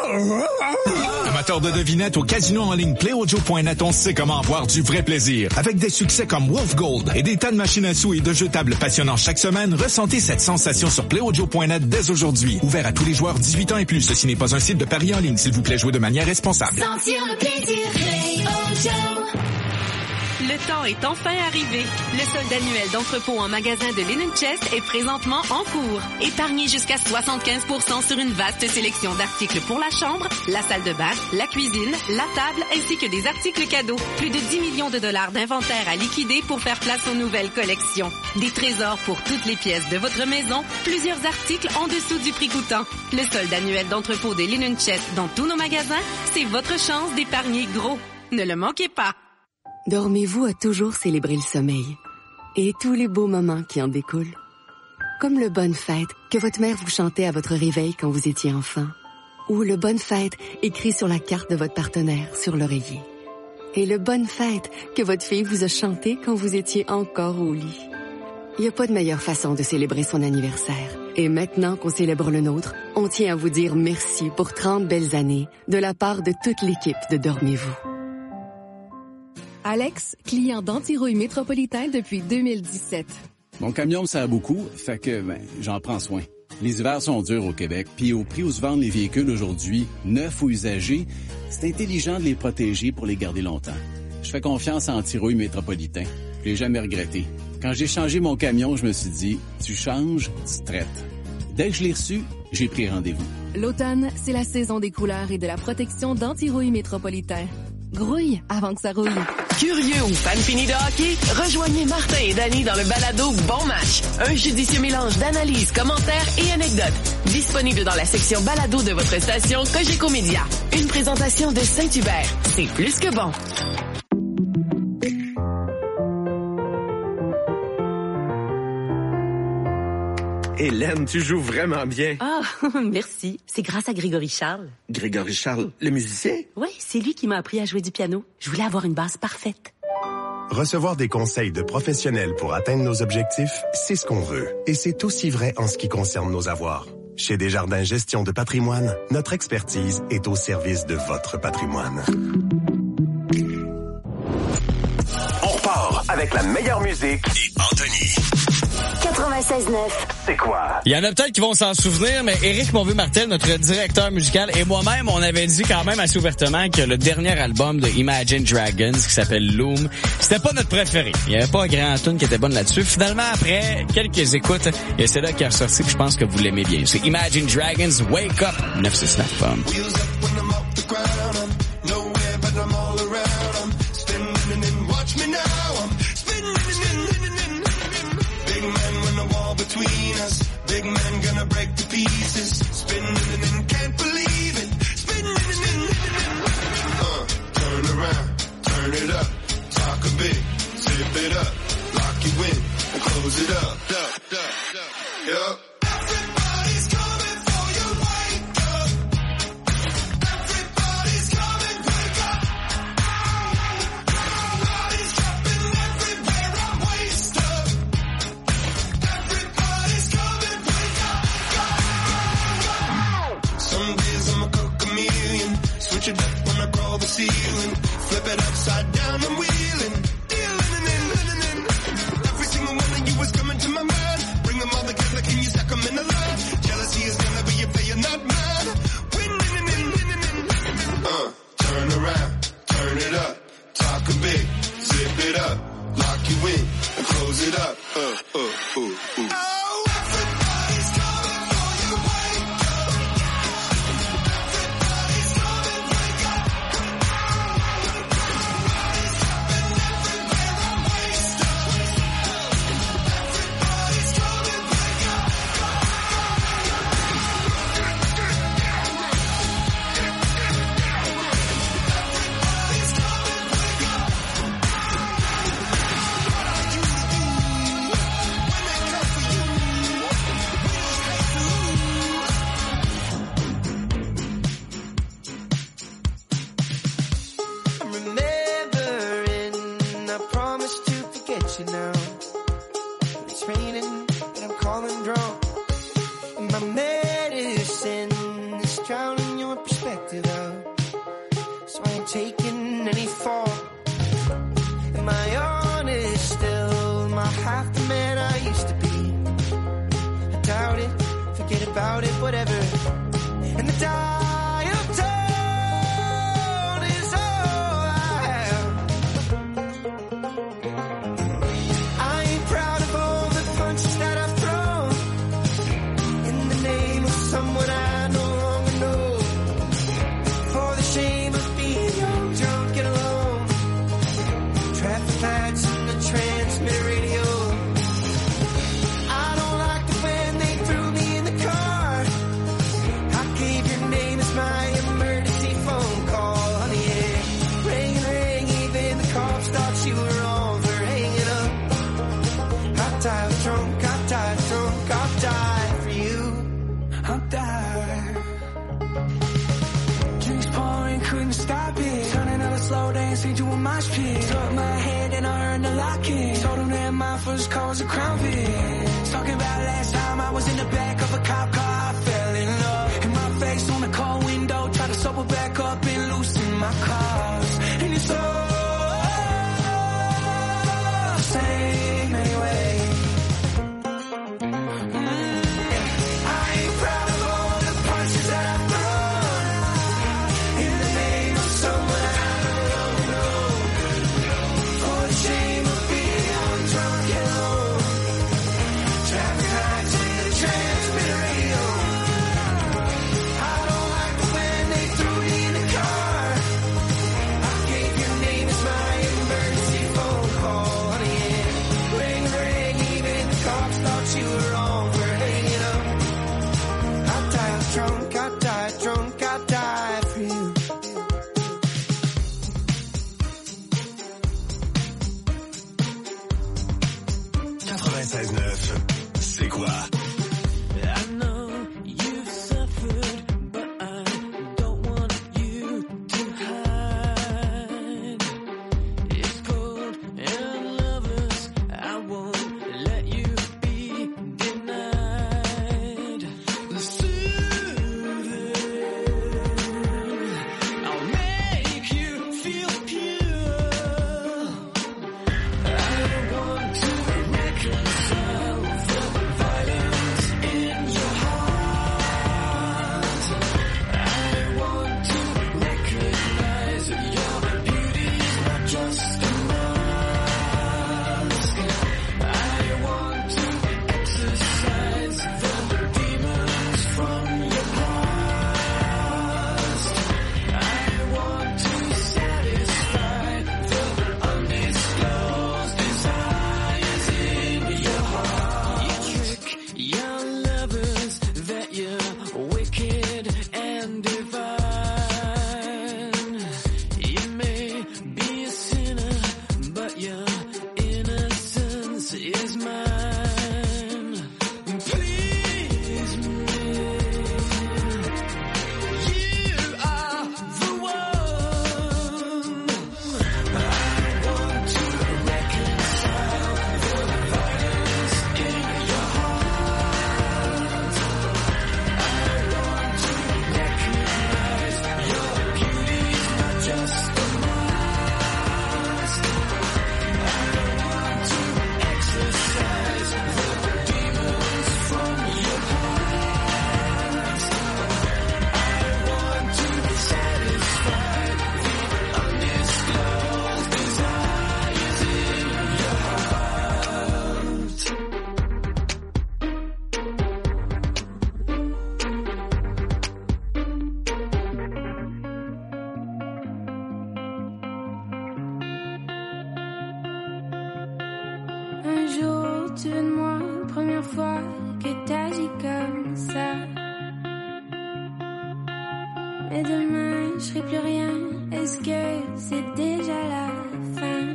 Amateur de devinettes au casino en ligne play o joe point net, on sait comment avoir du vrai plaisir. Avec des succès comme Wolf Gold et des tas de machines à sous et de jeux tables passionnants chaque semaine, ressentez cette sensation sur play o joe point net dès aujourd'hui. Ouvert à tous les joueurs dix-huit ans et plus. Ceci n'est pas un site de paris en ligne. S'il vous plaît, jouez de manière responsable. Sentir le plaisir, Play O Joe. Le temps est enfin arrivé. Le solde annuel d'entrepôt en magasin de Linen Chest est présentement en cours. Épargnez jusqu'à soixante-quinze pour cent sur une vaste sélection d'articles pour la chambre, la salle de bain, la cuisine, la table, ainsi que des articles cadeaux. Plus de dix millions de dollars d'inventaire à liquider pour faire place aux nouvelles collections. Des trésors pour toutes les pièces de votre maison, plusieurs articles en dessous du prix coûtant. Le solde annuel d'entrepôt des Linen Chest dans tous nos magasins, c'est votre chance d'épargner gros. Ne le manquez pas. Dormez-vous a toujours célébré le sommeil et tous les beaux moments qui en découlent. Comme le Bonne Fête que votre mère vous chantait à votre réveil quand vous étiez enfant, ou le Bonne Fête écrit sur la carte de votre partenaire sur l'oreiller, et le Bonne Fête que votre fille vous a chanté quand vous étiez encore au lit. Il n'y a pas de meilleure façon de célébrer son anniversaire. Et maintenant qu'on célèbre le nôtre, on tient à vous dire merci pour trente belles années de la part de toute l'équipe de Dormez-vous. Alex, client d'Antirouille Métropolitain depuis deux mille dix-sept. Mon camion me sert beaucoup, fait que ben, j'en prends soin. Les hivers sont durs au Québec, puis au prix où se vendent les véhicules aujourd'hui, neufs ou usagés, c'est intelligent de les protéger pour les garder longtemps. Je fais confiance à Antirouille Métropolitain. Je l'ai jamais regretté. Quand j'ai changé mon camion, je me suis dit, tu changes, tu traites. Dès que je l'ai reçu, j'ai pris rendez-vous. L'automne, c'est la saison des couleurs et de la protection d'Antirouille Métropolitain. Grouille avant que ça roule. Curieux ou fan fini de hockey? Rejoignez Martin et Danny dans le balado Bon Match. Un judicieux mélange d'analyses, commentaires et anecdotes. Disponible dans la section balado de votre station Cogeco Média. Une présentation de Saint-Hubert. C'est plus que bon. Hélène, tu joues vraiment bien. Ah, merci. C'est grâce à Grégory Charles. Grégory Charles, le musicien? Oui, c'est lui qui m'a appris à jouer du piano. Je voulais avoir une base parfaite. Recevoir des conseils de professionnels pour atteindre nos objectifs, c'est ce qu'on veut. Et c'est aussi vrai en ce qui concerne nos avoirs. Chez Desjardins Gestion de patrimoine, notre expertise est au service de votre patrimoine. On repart avec la meilleure musique et Anthony. quatre-vingt-seize neuf. C'est quoi? Il y en a peut-être qui vont s'en souvenir, mais Éric Monvieux-Martel, notre directeur musical, et moi-même, on avait dit quand même assez ouvertement que le dernier album de Imagine Dragons, qui s'appelle Loom, c'était pas notre préféré. Il y avait pas un grand tune qui était bonne là-dessus. Finalement, après quelques écoutes, et c'est là qui est ressorti, puis je pense que vous l'aimez bien. C'est Imagine Dragons, Wake Up, neuf cent soixante-neuf P M. Between us, big man gonna break to pieces. Spinning and can't believe it. Spinning and uh, turn around, turn it up, talk a bit, zip it up, lock you in, and close it up, up, up, up, yup. Everybody's coming for you, wake up. Everybody's coming, wake up. Everybody's jumping everywhere, I'm waist up. Some days I'm a co-chameleon. Switch it up when I crawl the ceiling. Flip it upside down, I'm wheeling. Dealing and in, in, in. Every single one of you is coming to my mind. Bring them all together, can you stack them in a line? Jealousy is gonna be if they are not mine. Winning and in, in, in, in. Uh, turn around, turn it up. Talk a bit, zip it up. Lock you in, and close it up. Uh, uh, uh, uh. Oh, everybody's coming for you, wake up. Everybody's coming, wake up. Everybody's jumping everywhere, I'm waist up. Everybody's coming, wake up. Everybody's coming, wake up. I'm remembering, I promised to forget you now. It's raining and I'm calling drunk. And my medicine is drowning your perspective out. So I ain't taking any fault. Am I honest still? Am I half the man I used to be? I doubt it, forget about it, whatever. And the dial tone is all I have. I ain't proud of all the punches that I've thrown in the name of someone I no longer know. For the shame of being young, drunk and alone. Traffic lights and the transmitter radio. I don't like it when they threw me in the car. I gave your name as my emergency phone call, honey, yeah. Ring and ring, even the cops thought you were on for hanging up. I died drunk, I died drunk, I'll die for you. I'll die. Drinks pouring, couldn't stop it. Turning out a slow dance, into a mosh pit. Struck my head and I earned a locket. Told him that my first call was a Crown Vic. Talking about last time I was in the back of a cop car, I fell in love. And my face on the car window, tried to sober back up and loosen my cars. And it's all the same anyway. I ain't proud of all the punches that I've thrown in the name of someone I no longer know. For the shame of being young, drunk and alone. Traffic lights and the transmitter radio. I don't like it when they threw me in the car. I gave your name as my emergency phone call, honey, yeah. Ring, ring, even the cops thought you were on for hanging up. I died drunk, I died drunk, I died for you. quatre-vingt-seize neuf, c'est quoi? Un jour, tu veux de moi, première fois que t'agis comme ça. Mais demain, je ferai plus rien. Est-ce que c'est déjà la fin?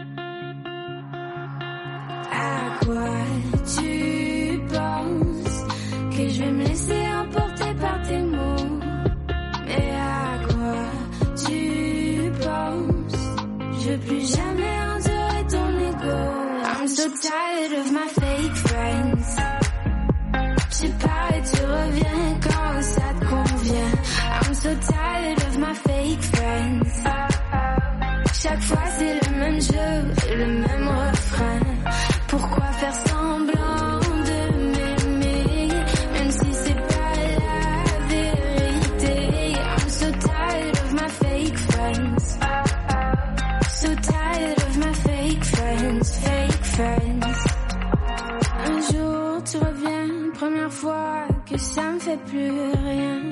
À quoi tu penses? Que je vais me laisser emporter par tes mots? Mais à quoi tu penses? Je veux plus jamais endurer ton ego. I'm so tired of my fake friends. Tu pars et tu reviens quand ça te convient. I'm so tired of my fake friends. Chaque fois c'est le même jeu, le même refrain. Pourquoi faire semblant de m'aimer, même si c'est pas la vérité? I'm so tired of my fake friends. So tired of my fake friends, fake friends. Un jour tu reviens, première fois que ça me fait plus rien.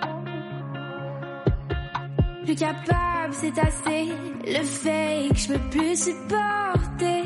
Plus capable, c'est assez. Le fake, je peux plus supporter.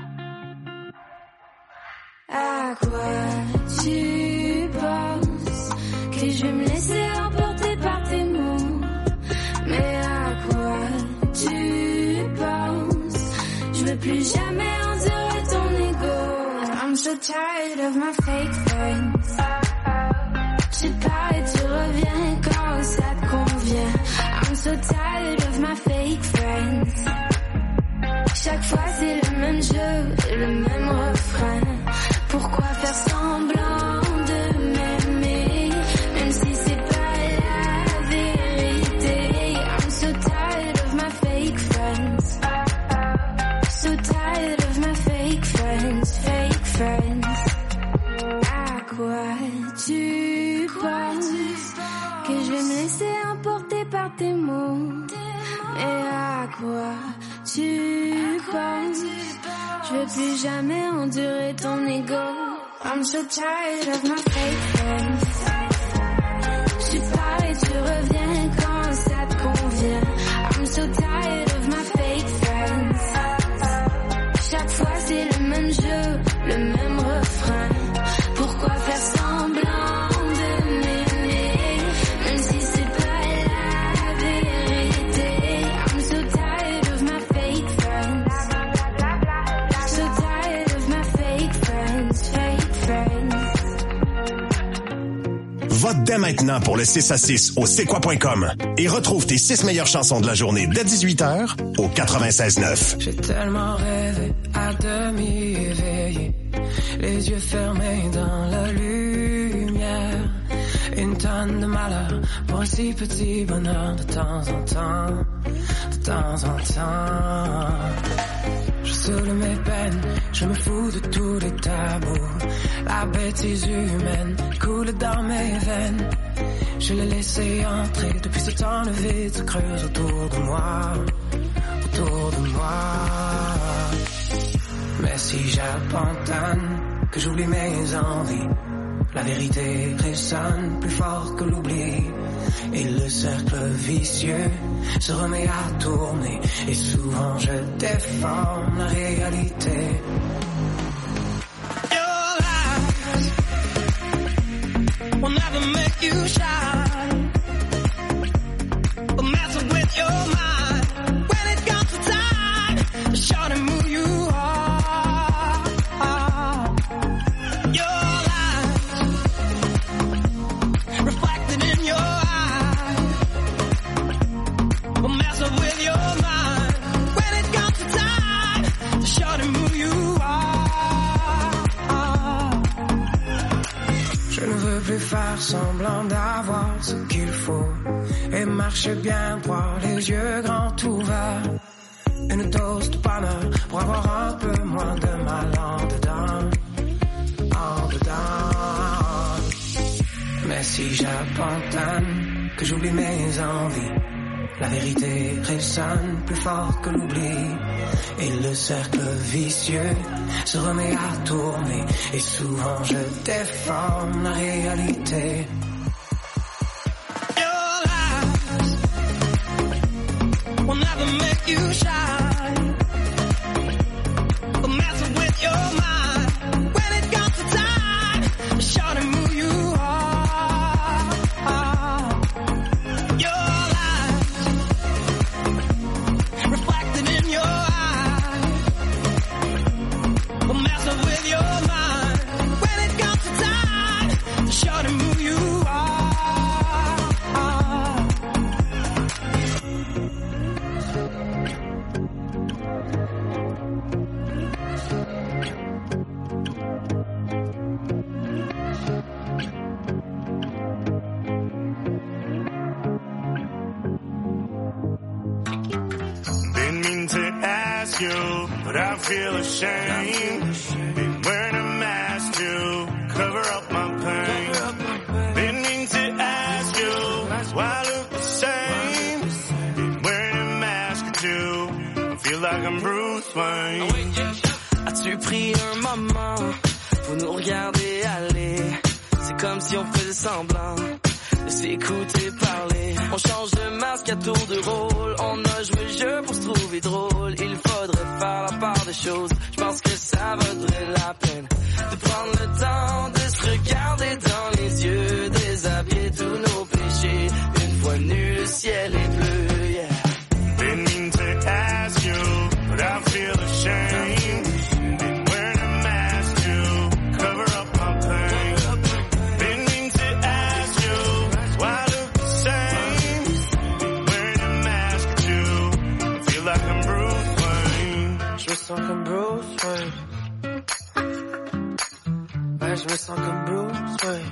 À quoi tu penses? Que je vais me laisser emporter par tes mots? Mais à quoi tu penses? Je veux plus jamais endurer ton ego. I'm so tired of my fake friends. Tu pars et tu reviens quand ça te convient. I'm so tired of my fake friends. Chaque fois c'est le même jeu, le même refrain. Pourquoi faire semblant de m'aimer, même si c'est pas la vérité? I'm so tired of my fake friends. So tired of my fake friends, fake friends. À quoi tu penses? Que je vais me laisser emporter par tes mots? Et à quoi tu penses? Je veux plus jamais endurer ton ego. I'm so tired of my fake friends. Tu pars et tu reviens quand ça te convient. I'm so tired of my fake friends. Chaque fois c'est le même jeu, le même refrain. Pourquoi faire semblant de m'aimer, même si c'est pas la vérité? I'm so tired of my fake friends. So tired of my fake friends, fake friends. Vote dès maintenant pour le six à six au c'est quoi point com et retrouve tes six meilleures chansons de la journée dès dix-huit heures au quatre-vingt-seize neuf. J'ai tellement rêvé à demi éveillé, les yeux fermés dans la lumière. Une tonne de malheur pour un si petit bonheur de temps en temps, de temps en temps. Je saoule mes peines, je me fous de tous les tabous. La bêtise humaine coule dans mes veines. Je l'ai laissé entrer, depuis ce temps le vide se creuse autour de moi, autour de moi. Mais si j'abandonne, que j'oublie mes envies, la vérité résonne plus fort que l'oubli. Et le cercle vicieux se remet à tourner. Et souvent je déforme la réalité. Your lies will never make you shine. Will mess with your mind when it comes to time. Sure to move you on. Your lies reflected in your eyes will mess up with your mind when it comes to time. Sure to move you on. Je ne veux plus faire semblant d'avoir ce qu'il faut et marcher bien droit, les yeux grands ouverts. Une dose de bonheur pour avoir un peu moins de mal en dedans, en dedans. Mais si j'abandonne, que j'oublie mes envies, la vérité résonne plus fort que l'oubli. Et le cercle vicieux se remet à tourner. Et souvent je déforme la réalité. Your lies will never make you shine. Will mess with You're mine. When it comes to time, sure to move you on. Your lies reflected in your eyes will mess up with your mind. When it comes to time, sure to move you on. Didn't mean to ask you, but I feel ashamed. Been wearing a mask to cover up my pain. Didn't mean to ask you why I look the same. Been wearing a mask or two. I feel like I'm Bruce Wayne. As-tu pris un moment pour nous regarder aller? C'est comme si on faisait semblant de s'écouter parler. On change de masque à tour de rôle. On a joué le jeu pour se trouver drôle. Il faudrait faire la part des choses. Je pense que ça vaudrait la peine de prendre le temps de se regarder dans les yeux, déshabiller tous nos péchés. Une fois nu, le ciel est bleu, yeah. Didn't mean to ask you, but I feel ashamed. Been wearing a mask to cover up my pain. Didn't mean to ask you why I look the same. Been wearing a mask or two. I feel like I'm Bruce Wayne. Je me sens comme Bruce Wayne. Ouais, je me sens comme Bruce Wayne.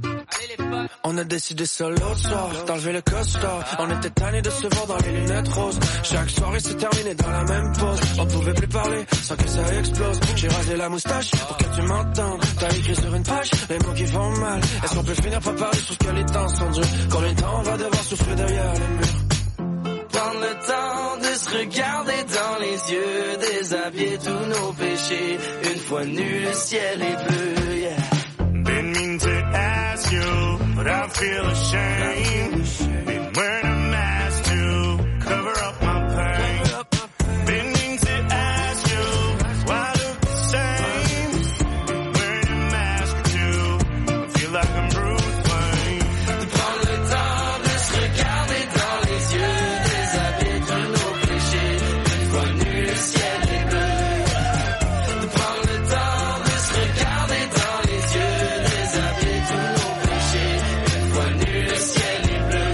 On a décidé ça l'autre soir, d'enlever le costard. On était tannés de se voir dans les lunettes roses. Chaque soirée se terminait dans la même pause. On pouvait plus parler sans que ça explose. J'ai rasé la moustache pour que tu m'entendes. T'as écrit sur une page les mots qui font mal. Est-ce qu'on peut finir par parler sur ce que les temps sont durs? Combien de temps on va devoir souffrir derrière les murs? Prendre le temps de se regarder dans les yeux, déshabiller tous nos péchés. Une fois nu, le ciel est bleu, yeah. Didn't mean to ask you, but I feel ashamed. Been wearing a mask to cover up my pain. Didn't mean to ask you why I look the same. Been wearing a mask or two. I feel like I'm Bruce Wayne. De prendre le temps de se regarder dans les yeux, déshabiller tous nos péchés. Une fois nu, le ciel est bleu. De prendre le temps de se regarder dans les yeux, déshabiller tous nos péchés. Une fois nu, le ciel est bleu.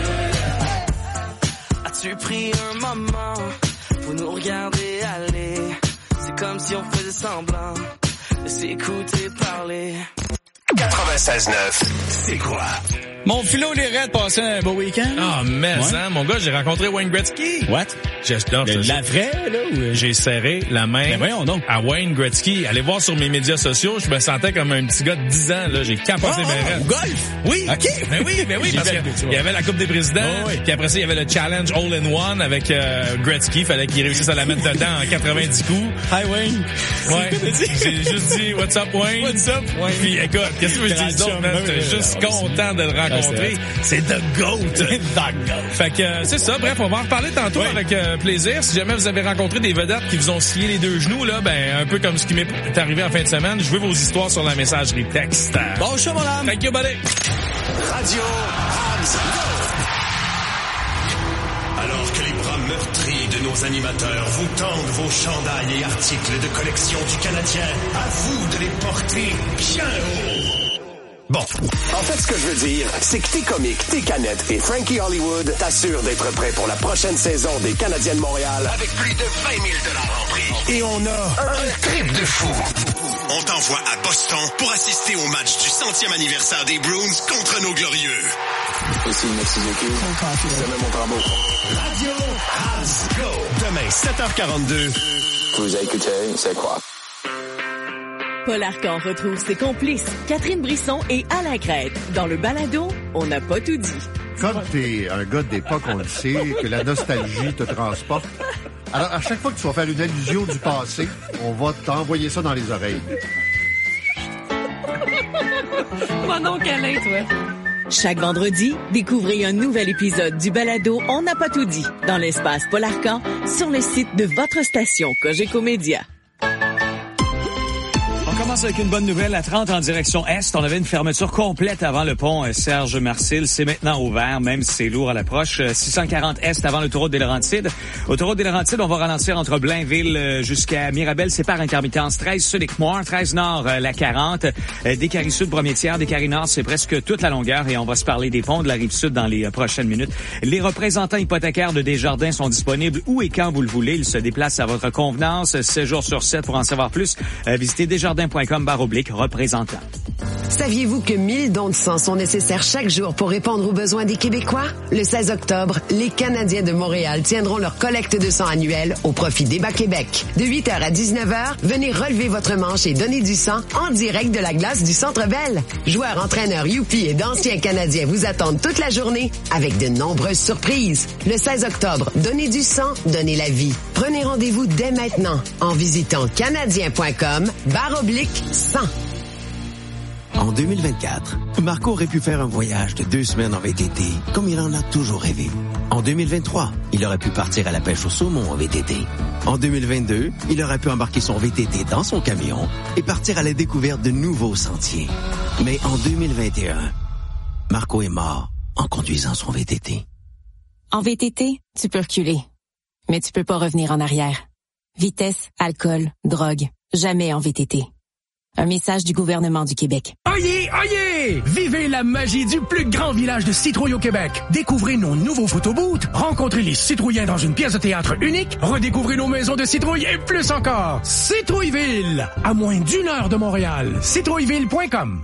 As-tu pris un moment pour nous regarder aller? C'est comme si on faisait semblant de s'écouter parler. quatre-vingt-seize neuf, c'est quoi? Mon philo Lirette passait un beau week-end. Ah, mais Ouais. hein, mon gars, j'ai rencontré Wayne Gretzky. What? J'ai, non, Le- je- la vraie, là? Ou... J'ai serré la main Ben voyons donc. à Wayne Gretzky. Allez voir sur mes médias sociaux, je me sentais comme un petit gars de dix ans, là. J'ai capoté Ah, mes ah, rêves. au golf? Oui. OK. Ben oui, ben oui, J'ai parce fait que le tour. il y avait la Coupe des Présidents, Oh, oui. puis après ça, il y avait le Challenge All in One avec euh, Gretzky. Fallait qu'il réussisse à la mettre dedans en quatre-vingt-dix coups. Hi, Wayne. Ouais. C'est quoi t'as dit? J'ai juste dit, what's up, Wayne? What's up, Wayne? Puis écoute, qu'est-ce que je Grand dis d'autre, chum, man? ben J'étais oui, juste oui, content de le Ah, rencontrer. C'est The GOAT. The Goat. Fait que euh, c'est ça. Bref, on va en reparler tantôt Oui. avec euh, plaisir. Si jamais vous avez rencontré des vedettes qui vous ont scié les deux genoux, là, ben un peu comme ce qui m'est arrivé en fin de semaine, je veux vos histoires sur la messagerie texte. Bon show, mon âme. Thank you, buddy. Radio Hobbs. Alors que les bras meurtris de nos animateurs vous tendent vos chandails et articles de collection du Canadien, à vous de les porter bien haut. Bon. En fait, ce que je veux dire, c'est que tes comiques, tes canettes et Frankie Hollywood t'assurent d'être prêt pour la prochaine saison des Canadiens de Montréal avec plus de vingt mille dollars en prix. Et on a un trip de fou. On t'envoie à Boston pour assister au match du centième anniversaire des Bruins contre nos glorieux. Ici le Suzuki. C'est même mon tambour. Radio Hobbs Go. Demain, sept heures quarante-deux. Vous écoutez, c'est quoi? Paul Arcan retrouve ses complices, Catherine Brisson et Alain Crête. Dans le balado, on n'a pas tout dit. Comme t'es un gars d'époque, on le sait, que la nostalgie te transporte. Alors, à chaque fois que tu vas faire une allusion du passé, on va t'envoyer ça dans les oreilles. Moi non, câlin, toi. Chaque vendredi, découvrez un nouvel épisode du balado On n'a pas tout dit dans l'espace Paul Arcan sur le site de votre station Cogeco Média. commence avec une bonne nouvelle. À trente en direction Est, on avait une fermeture complète avant le pont Serge Marcil. C'est maintenant ouvert, même si c'est lourd à l'approche. six cent quarante Est avant l'autoroute des Laurentides. Autoroute des Laurentides, on va ralentir entre Blainville jusqu'à Mirabel. C'est par intermittence. treize Sud et Moore, treize Nord, la quarante. Décarie Sud, premier tiers. Décarie Nord, c'est presque toute la longueur. Et on va se parler des ponts de la Rive-Sud dans les prochaines minutes. Les représentants hypothécaires de Desjardins sont disponibles où et quand vous le voulez. Ils se déplacent à votre convenance, sept jours sur sept. Pour en savoir plus, euh, visitez desjardins point com barre oblique représentant. Saviez-vous que mille dons de sang sont nécessaires chaque jour pour répondre aux besoins des Québécois? Le seize octobre, les Canadiens de Montréal tiendront leur collecte de sang annuelle au profit d'E B A Québec. De huit heures à dix-neuf heures, venez relever votre manche et donner du sang en direct de la glace du Centre Bell. Joueurs, entraîneurs, youpies et d'anciens Canadiens vous attendent toute la journée avec de nombreuses surprises. Le seize octobre, donnez du sang, donnez la vie. Prenez rendez-vous dès maintenant en visitant canadien point com barre oblique sang. En deux mille vingt-quatre, Marco aurait pu faire un voyage de deux semaines en V T T, comme il en a toujours rêvé. En deux mille vingt-trois, il aurait pu partir à la pêche au saumon en V T T. En deux mille vingt-deux, il aurait pu embarquer son V T T dans son camion et partir à la découverte de nouveaux sentiers. Mais en deux mille vingt et un, Marco est mort en conduisant son V T T. En V T T, tu peux reculer, mais tu peux pas revenir en arrière. Vitesse, alcool, drogue, jamais en V T T. Un message du gouvernement du Québec. Oyez, oyez! Vivez la magie du plus grand village de citrouilles au Québec. Découvrez nos nouveaux photobooths, rencontrez les citrouillens dans une pièce de théâtre unique, redécouvrez nos maisons de citrouilles et plus encore. Citrouilleville, à moins d'une heure de Montréal. citrouilleville point com.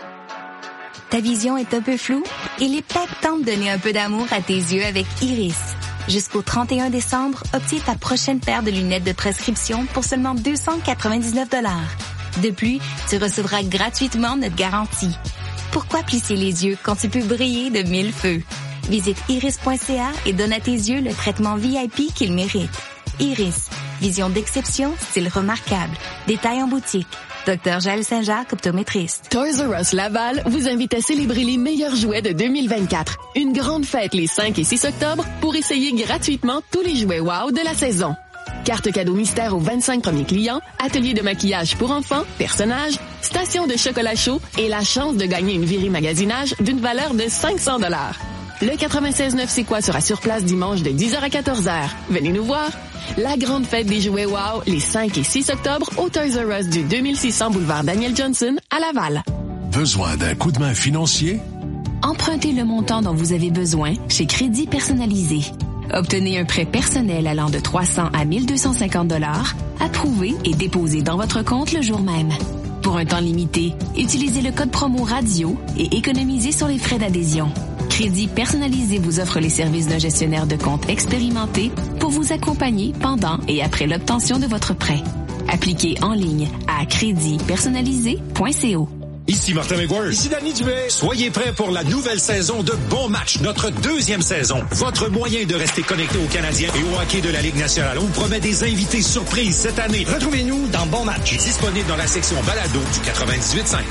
Ta vision est un peu floue? Il est peut-être temps de donner un peu d'amour à tes yeux avec Iris. Jusqu'au trente et un décembre, obtiens ta prochaine paire de lunettes de prescription pour seulement deux cent quatre-vingt-dix-neuf dollars. De plus, tu recevras gratuitement notre garantie. Pourquoi plisser les yeux quand tu peux briller de mille feux? Visite iris point c a et donne à tes yeux le traitement V I P qu'ils méritent. Iris, vision d'exception, style remarquable. Détail en boutique. Docteur Jaël Saint-Jacques, optométriste. Toys R Us Laval vous invite à célébrer les meilleurs jouets de deux mille vingt-quatre. Une grande fête les cinq et six octobre pour essayer gratuitement tous les jouets wow de la saison. Carte cadeau mystère aux vingt-cinq premiers clients, atelier de maquillage pour enfants, personnages, station de chocolat chaud et la chance de gagner une virée magasinage d'une valeur de cinq cents dollars. Le quatre-vingt-seize neuf C'est quoi sera sur place dimanche de dix heures à quatorze heures. Venez nous voir. La grande fête des jouets wow les cinq et six octobre au Toys R Us du deux mille six cents boulevard Daniel Johnson à Laval. Besoin d'un coup de main financier? Empruntez le montant dont vous avez besoin chez Crédit Personnalisé. Obtenez un prêt personnel allant de trois cents à mille deux cent cinquante dollars, approuvé et déposé dans votre compte le jour même. Pour un temps limité, utilisez le code promo radio et économisez sur les frais d'adhésion. Crédit Personnalisé vous offre les services d'un gestionnaire de compte expérimenté pour vous accompagner pendant et après l'obtention de votre prêt. Appliquez en ligne à crédit personnalisé point co. Ici Martin McGuire. Ici Danny Dubé. Soyez prêts pour la nouvelle saison de Bon Match, notre deuxième saison. Votre moyen de rester connecté aux Canadiens et au hockey de la Ligue nationale. On vous promet des invités surprises cette année. Retrouvez-nous dans Bon Match, disponible dans la section balado du quatre-vingt-dix-huit cinq.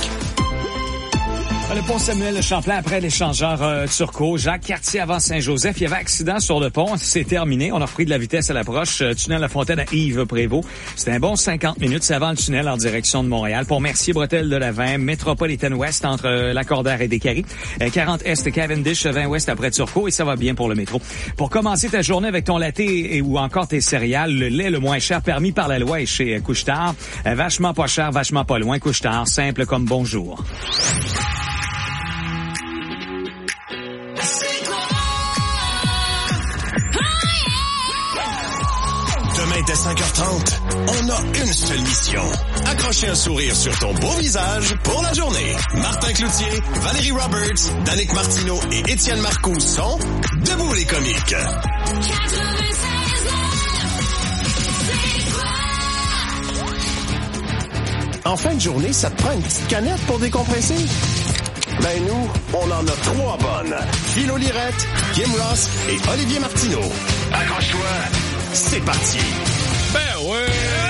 Le pont Samuel Champlain après l'échangeur euh, Turcot. Jacques Cartier avant Saint-Joseph. Il y avait accident sur le pont. C'est terminé. On a repris de la vitesse à l'approche. Euh, tunnel La Fontaine à Yves-Prévost. C'était un bon cinquante minutes. C'est avant le tunnel en direction de Montréal. Pour Mercier, Bretelle de la vingt. Métropolitain Ouest entre euh, Lacordaire et Décarie. Euh, quarante Est, Cavendish, vingt Ouest après Turcot. Et ça va bien pour le métro. Pour commencer ta journée avec ton latte et, ou encore tes céréales, le lait le moins cher permis par la loi est chez euh, Couche-Tard. Euh, vachement pas cher, vachement pas loin. Couche-Tard, simple comme bonjour. Demain dès cinq heures trente, on a une seule mission. Accrocher un sourire sur ton beau visage pour la journée. Martin Cloutier, Valérie Roberts, Danick Martineau et Étienne Marcoux sont Debout les comiques. En fin de journée, ça te prend une petite canette pour décompresser? Ben nous, on en a trois bonnes. Philo Lirette, Kim Ross et Olivier Martineau. Accroche-toi, c'est parti. Ben ouais!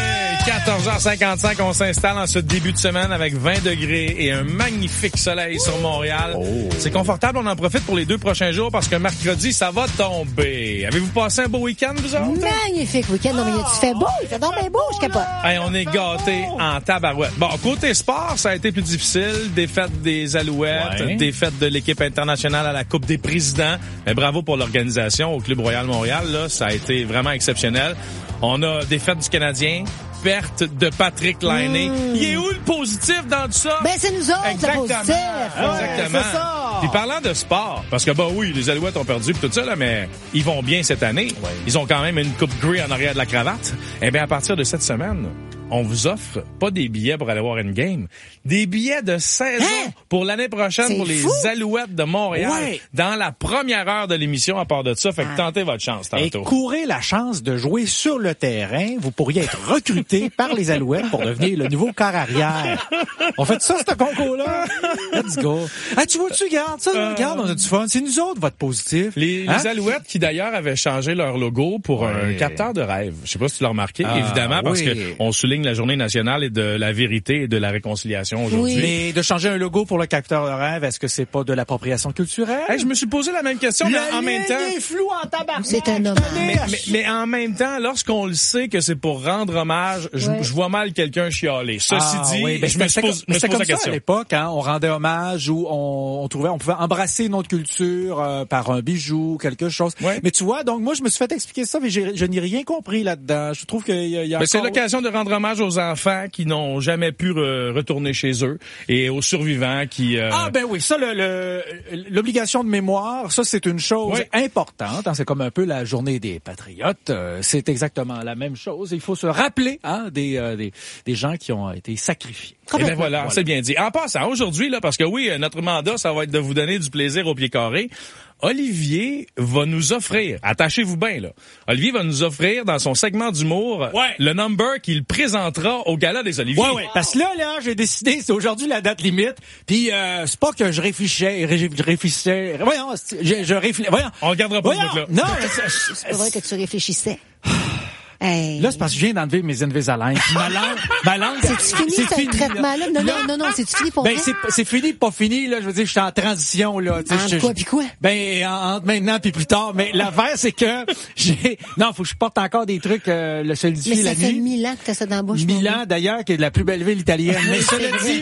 quatorze heures cinquante-cinq, on s'installe en ce début de semaine avec vingt degrés et un magnifique soleil sur Montréal. Oh. C'est confortable, on en profite pour les deux prochains jours parce que mercredi, ça va tomber. Avez-vous passé un beau week-end, vous autres? Magnifique week-end. Non, mais tu fais beau, il fait donc bien beau, je capote. Hey, on est gâtés en tabarouette. Bon, côté sport, ça a été plus difficile. Défaite des Alouettes, ouais. Défaite de l'équipe internationale à la Coupe des présidents. Mais bravo pour l'organisation au Club Royal Montréal. Là, ça a été vraiment exceptionnel. On a défaite du Canadien, perte de Patrick Laine. Mmh. Il est où le positif dans tout ça? Ben, c'est nous autres, exactement. Le positif. Exactement. Ouais, c'est ça. Puis parlant de sport, parce que bah oui, les Alouettes ont perdu pis tout ça, là, mais ils vont bien cette année. Ouais. Ils ont quand même une coupe Grey en arrière de la cravate. Eh bien, à partir de cette semaine, on vous offre pas des billets pour aller voir une game, des billets de saison hein? Pour l'année prochaine c'est pour les fou. Alouettes de Montréal. Ouais. Dans la première heure de l'émission, à part de ça, fait que tentez votre chance tantôt. Et courez la chance de jouer sur le terrain. Vous pourriez être recruté par les Alouettes pour devenir le nouveau quart arrière. On fait ça, ce concours-là? Let's go. Ah, tu vois-tu, regarde ça, euh... regarde, on a du fun. C'est nous autres, votre positif. Les, hein? les Alouettes qui, d'ailleurs, avaient changé leur logo pour ouais. un capteur de rêve. Je sais pas si tu l'as remarqué, ah, évidemment, parce oui. que on souligne la journée nationale et de la vérité et de la réconciliation aujourd'hui. Oui. Mais de changer un logo pour le capteur de rêve, est-ce que c'est pas de l'appropriation culturelle? Hey, je me suis posé la même question, mais en même temps... est flou en tabarnak. C'est un homme. Mais, mais, mais en même temps, lorsqu'on le sait que c'est pour rendre hommage, je, ouais. je vois mal quelqu'un chialer. Ceci ah, dit, oui. ben, je me suis posé la question. Ça, à l'époque, hein, on rendait hommage où on, on trouvait, on pouvait embrasser notre culture euh, par un bijou, quelque chose. Ouais. Mais tu vois, donc moi, je me suis fait expliquer ça, mais j'ai, je n'ai rien compris là-dedans. Je trouve qu'il y a, il y a mais encore... c'est l'occasion de rendre hommage aux enfants qui n'ont jamais pu re- retourner chez eux et aux survivants qui... Euh... Ah ben oui, ça, le, le, l'obligation de mémoire, ça c'est une chose oui. importante. Hein, c'est comme un peu la journée des patriotes. Euh, c'est exactement la même chose. Il faut se rappeler hein, des, euh, des, des gens qui ont été sacrifiés. Et ben voilà, voilà, c'est bien dit. En passant, aujourd'hui, là, parce que oui, notre mandat, ça va être de vous donner du plaisir au pied carré. Olivier va nous offrir, attachez-vous bien là, Olivier va nous offrir dans son segment d'humour ouais. le number qu'il présentera au Gala des Oliviers. Ouais, ouais. Parce que là, là, j'ai décidé, c'est aujourd'hui la date limite, puis euh, c'est pas que je réfléchissais, je réfléchissais, voyons, je, je réfléchissais, voyons. On regardera pas voyons. ce truc-là. Non, c'est, c'est pas vrai que tu réfléchissais. Hey. Là, c'est parce que je viens d'enlever mes Invisalign. Ma langue, ma langue, c'est fini, c'est fini. Traitement-là? Non, non, non, non, c'est fini pour ben, c'est, c'est fini, pas fini, là. Je veux dire, je suis en transition, là. Entre quoi pis quoi? Ben, entre maintenant pis plus tard. Mais l'affaire, c'est que j'ai, non, faut que je porte encore des trucs, euh, le solidifier la nuit. Mais ça fait mille ans que t'as ça dans la bouche. Milan, d'ailleurs, qui est la plus belle ville italienne. Mais cela dit,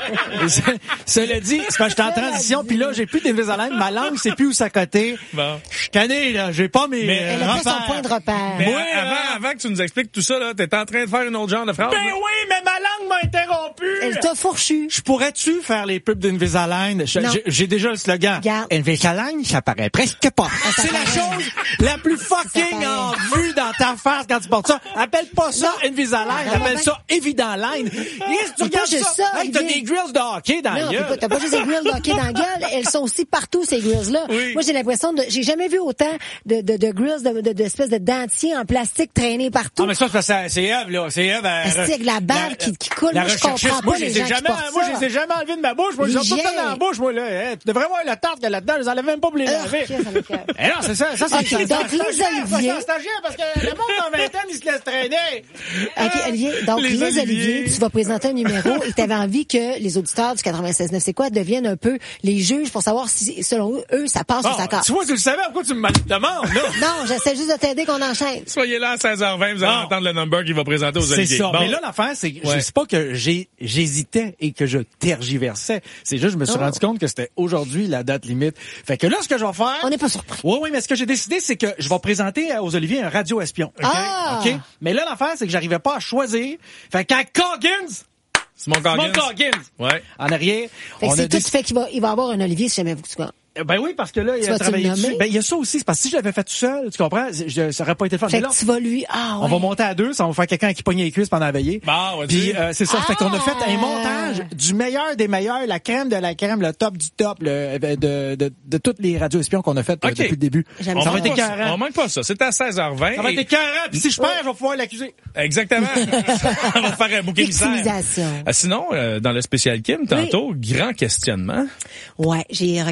cela dit, c'est parce que j'étais en transition pis là, j'ai plus d'Invisalign. Ma langue, c'est plus où s'accoter. Bon. Je suis tanné, là. J'ai pas mes, mais elle a pas son point de repère. Mais ouais, avant, avant que tu nous expliques tout ça, là, t'es en train de faire une autre genre de phrase. Ben là. Oui, mais ma langue m'a interrompu. Elle t'a fourchu. Je pourrais-tu faire les pubs d'Invisalign? Je, j'ai, j'ai déjà le slogan. Regarde. Invisalign, ça paraît presque pas. Ah, c'est paraît. La chose la plus fucking en vue dans ta face quand tu portes ça. Appelle pas ça non. Invisalign, non, appelle ben... ça Evidentlign. Yes, tu regardes ça. ça. Hey, t'as des grills de hockey dans la gueule. T'as pas juste des grills de hockey dans la gueule. Elles sont aussi partout, ces grills-là. Oui. Moi, j'ai l'impression de, j'ai jamais vu autant de, de, de grills, de, de, d'espèces de dentiers en plastique traînés partout. Ah, mais ça, c'est, c'est Eve, là. C'est Eve. C'est avec la barbe qui, qui coule. Moi, je comprends pas les gens qui portent ça. Moi, je les ai jamais enlevés de ma bouche. Moi, je les ai tout dans la bouche, moi, là. Hey, tu devrais voir la tarte qu'il y a là-dedans. Je les enlève même pas pour les laver. Eh non, c'est ça. Ça, c'est okay, donc, les Oliviers. C'est un stagiaire parce que le monde en vingtaine, il se laisse traîner. OK, Olivier. Donc, les, les Oliviers, tu vas présenter un numéro et t'avais envie que les auditeurs du quatre-vingt-seize neuf, c'est quoi, deviennent un peu les juges pour savoir si, selon eux, eux ça passe ou ça casse. Tu vois, tu le savais, pourquoi tu me demandes, là? Non, j'essaie juste de t'aider qu'on enchaîne. Soyez là à seize heures vingt, vous allez non. entendre le number qu'il va présenter aux Oliviers. C'est ça. Bon. Mais là, l'affaire, c'est que ouais. je sais pas que j'ai, j'hésitais et que je tergiversais. C'est juste, je me suis oh. rendu compte que c'était aujourd'hui la date limite. Fait que là, ce que je vais faire. On n'est pas surpris. Oui, oui, mais ce que j'ai décidé, c'est que je vais présenter aux Oliviers un radio espion. OK? Ah. OK? Mais là, l'affaire, c'est que j'arrivais pas à choisir. Fait qu'à Coggins, c'est mon Coggins. Mon Coggins. Ouais. En arrière. Fait que c'est tout, fait qu'il va, il va avoir un Olivier si jamais vous tu Ben oui, parce que là, il a travaillé dessus. Ben, il y a ça aussi. C'est parce que si je l'avais fait tout seul, tu comprends, je, ça aurait pas été le fun. Fait mais là, que tu vas lui, ah, ouais. On va monter à deux, ça va faire quelqu'un qui pogne les cuisses pendant la veillée. Bah, ouais, puis, euh, c'est ça. Ah! Fait qu'on a fait un montage du meilleur des meilleurs, la crème de la crème, le top du top, le, de, de, de, de toutes les radios espions qu'on a faites okay. depuis le début. J'aime ça ça va être écœurant. On manque pas ça. C'est à seize heures vingt. Ça va être écœurant. Puis si je perds, je vais pouvoir l'accuser. Exactement. On va faire un bouc émissaire. Euh, sinon, euh, dans le spécial Kim, tantôt, oui. grand questionnement. Ouais, j'ai regardé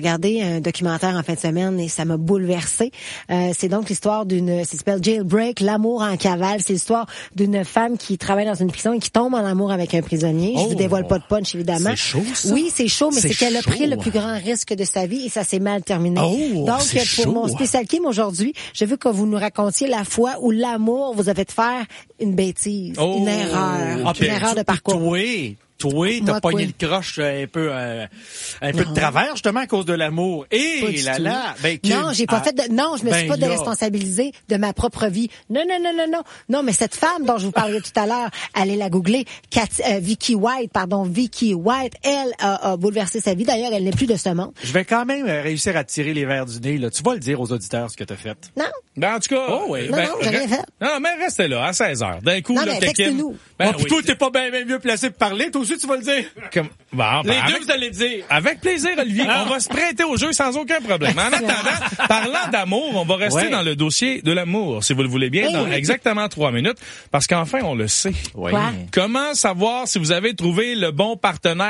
un documentaire en fin de semaine et ça m'a bouleversée. Euh, c'est donc l'histoire d'une, ça s'appelle Jailbreak, l'amour en cavale. C'est l'histoire d'une femme qui travaille dans une prison et qui tombe en amour avec un prisonnier. Je Oh. vous dévoile pas de punch, évidemment. C'est chaud, ça? Oui, c'est chaud, mais C'est c'est qu'elle a pris chaud. le plus grand risque de sa vie et ça s'est mal terminé. Oh, donc, c'est pour chaud. mon spécial Kim aujourd'hui, je veux que vous nous racontiez la fois où l'amour vous a fait faire une bêtise, Oh. une erreur, Ok. une erreur de parcours. Toi, toi, t'as Moi, pogné quoi? le croche euh, un peu, euh, un peu Non. de travers justement à cause de l'amour. Pas Et du là tout. là, ben Kim, non, j'ai pas ah, fait de, non, je me suis ben pas là. déresponsabilisée de ma propre vie. Non, non, non, non, non. Non, mais cette femme dont je vous parlais tout à l'heure, allez la googler. Kat, euh, Vicky White, pardon, Vicky White, elle a, a bouleversé sa vie. D'ailleurs, elle n'est plus de ce monde. Je vais quand même euh, réussir à tirer les verres du nez, là. Tu vas le dire aux auditeurs ce que t'as fait. Non. Ben, en tout cas. Oh, oui. Non, ben, non, j'ai rien fait. Non, mais restez là, à seize heures. D'un coup, Non, là, mais que Kim- textez-nous. Ben, Oh, puis oui. toi, t'es pas bien mieux placé pour parler. Toi aussi, tu vas le dire. Comme- Bon, ben, Les deux, avec- vous allez le dire. Avec plaisir, Olivier. Ah. On va se prêter au jeu sans aucun problème. En attendant, parlant d'amour, on va rester Ouais. dans le dossier de l'amour, si vous le voulez bien, Oui, dans oui. exactement trois minutes, parce qu'enfin, on le sait. Oui. Quoi? Comment savoir si vous avez trouvé le bon partenaire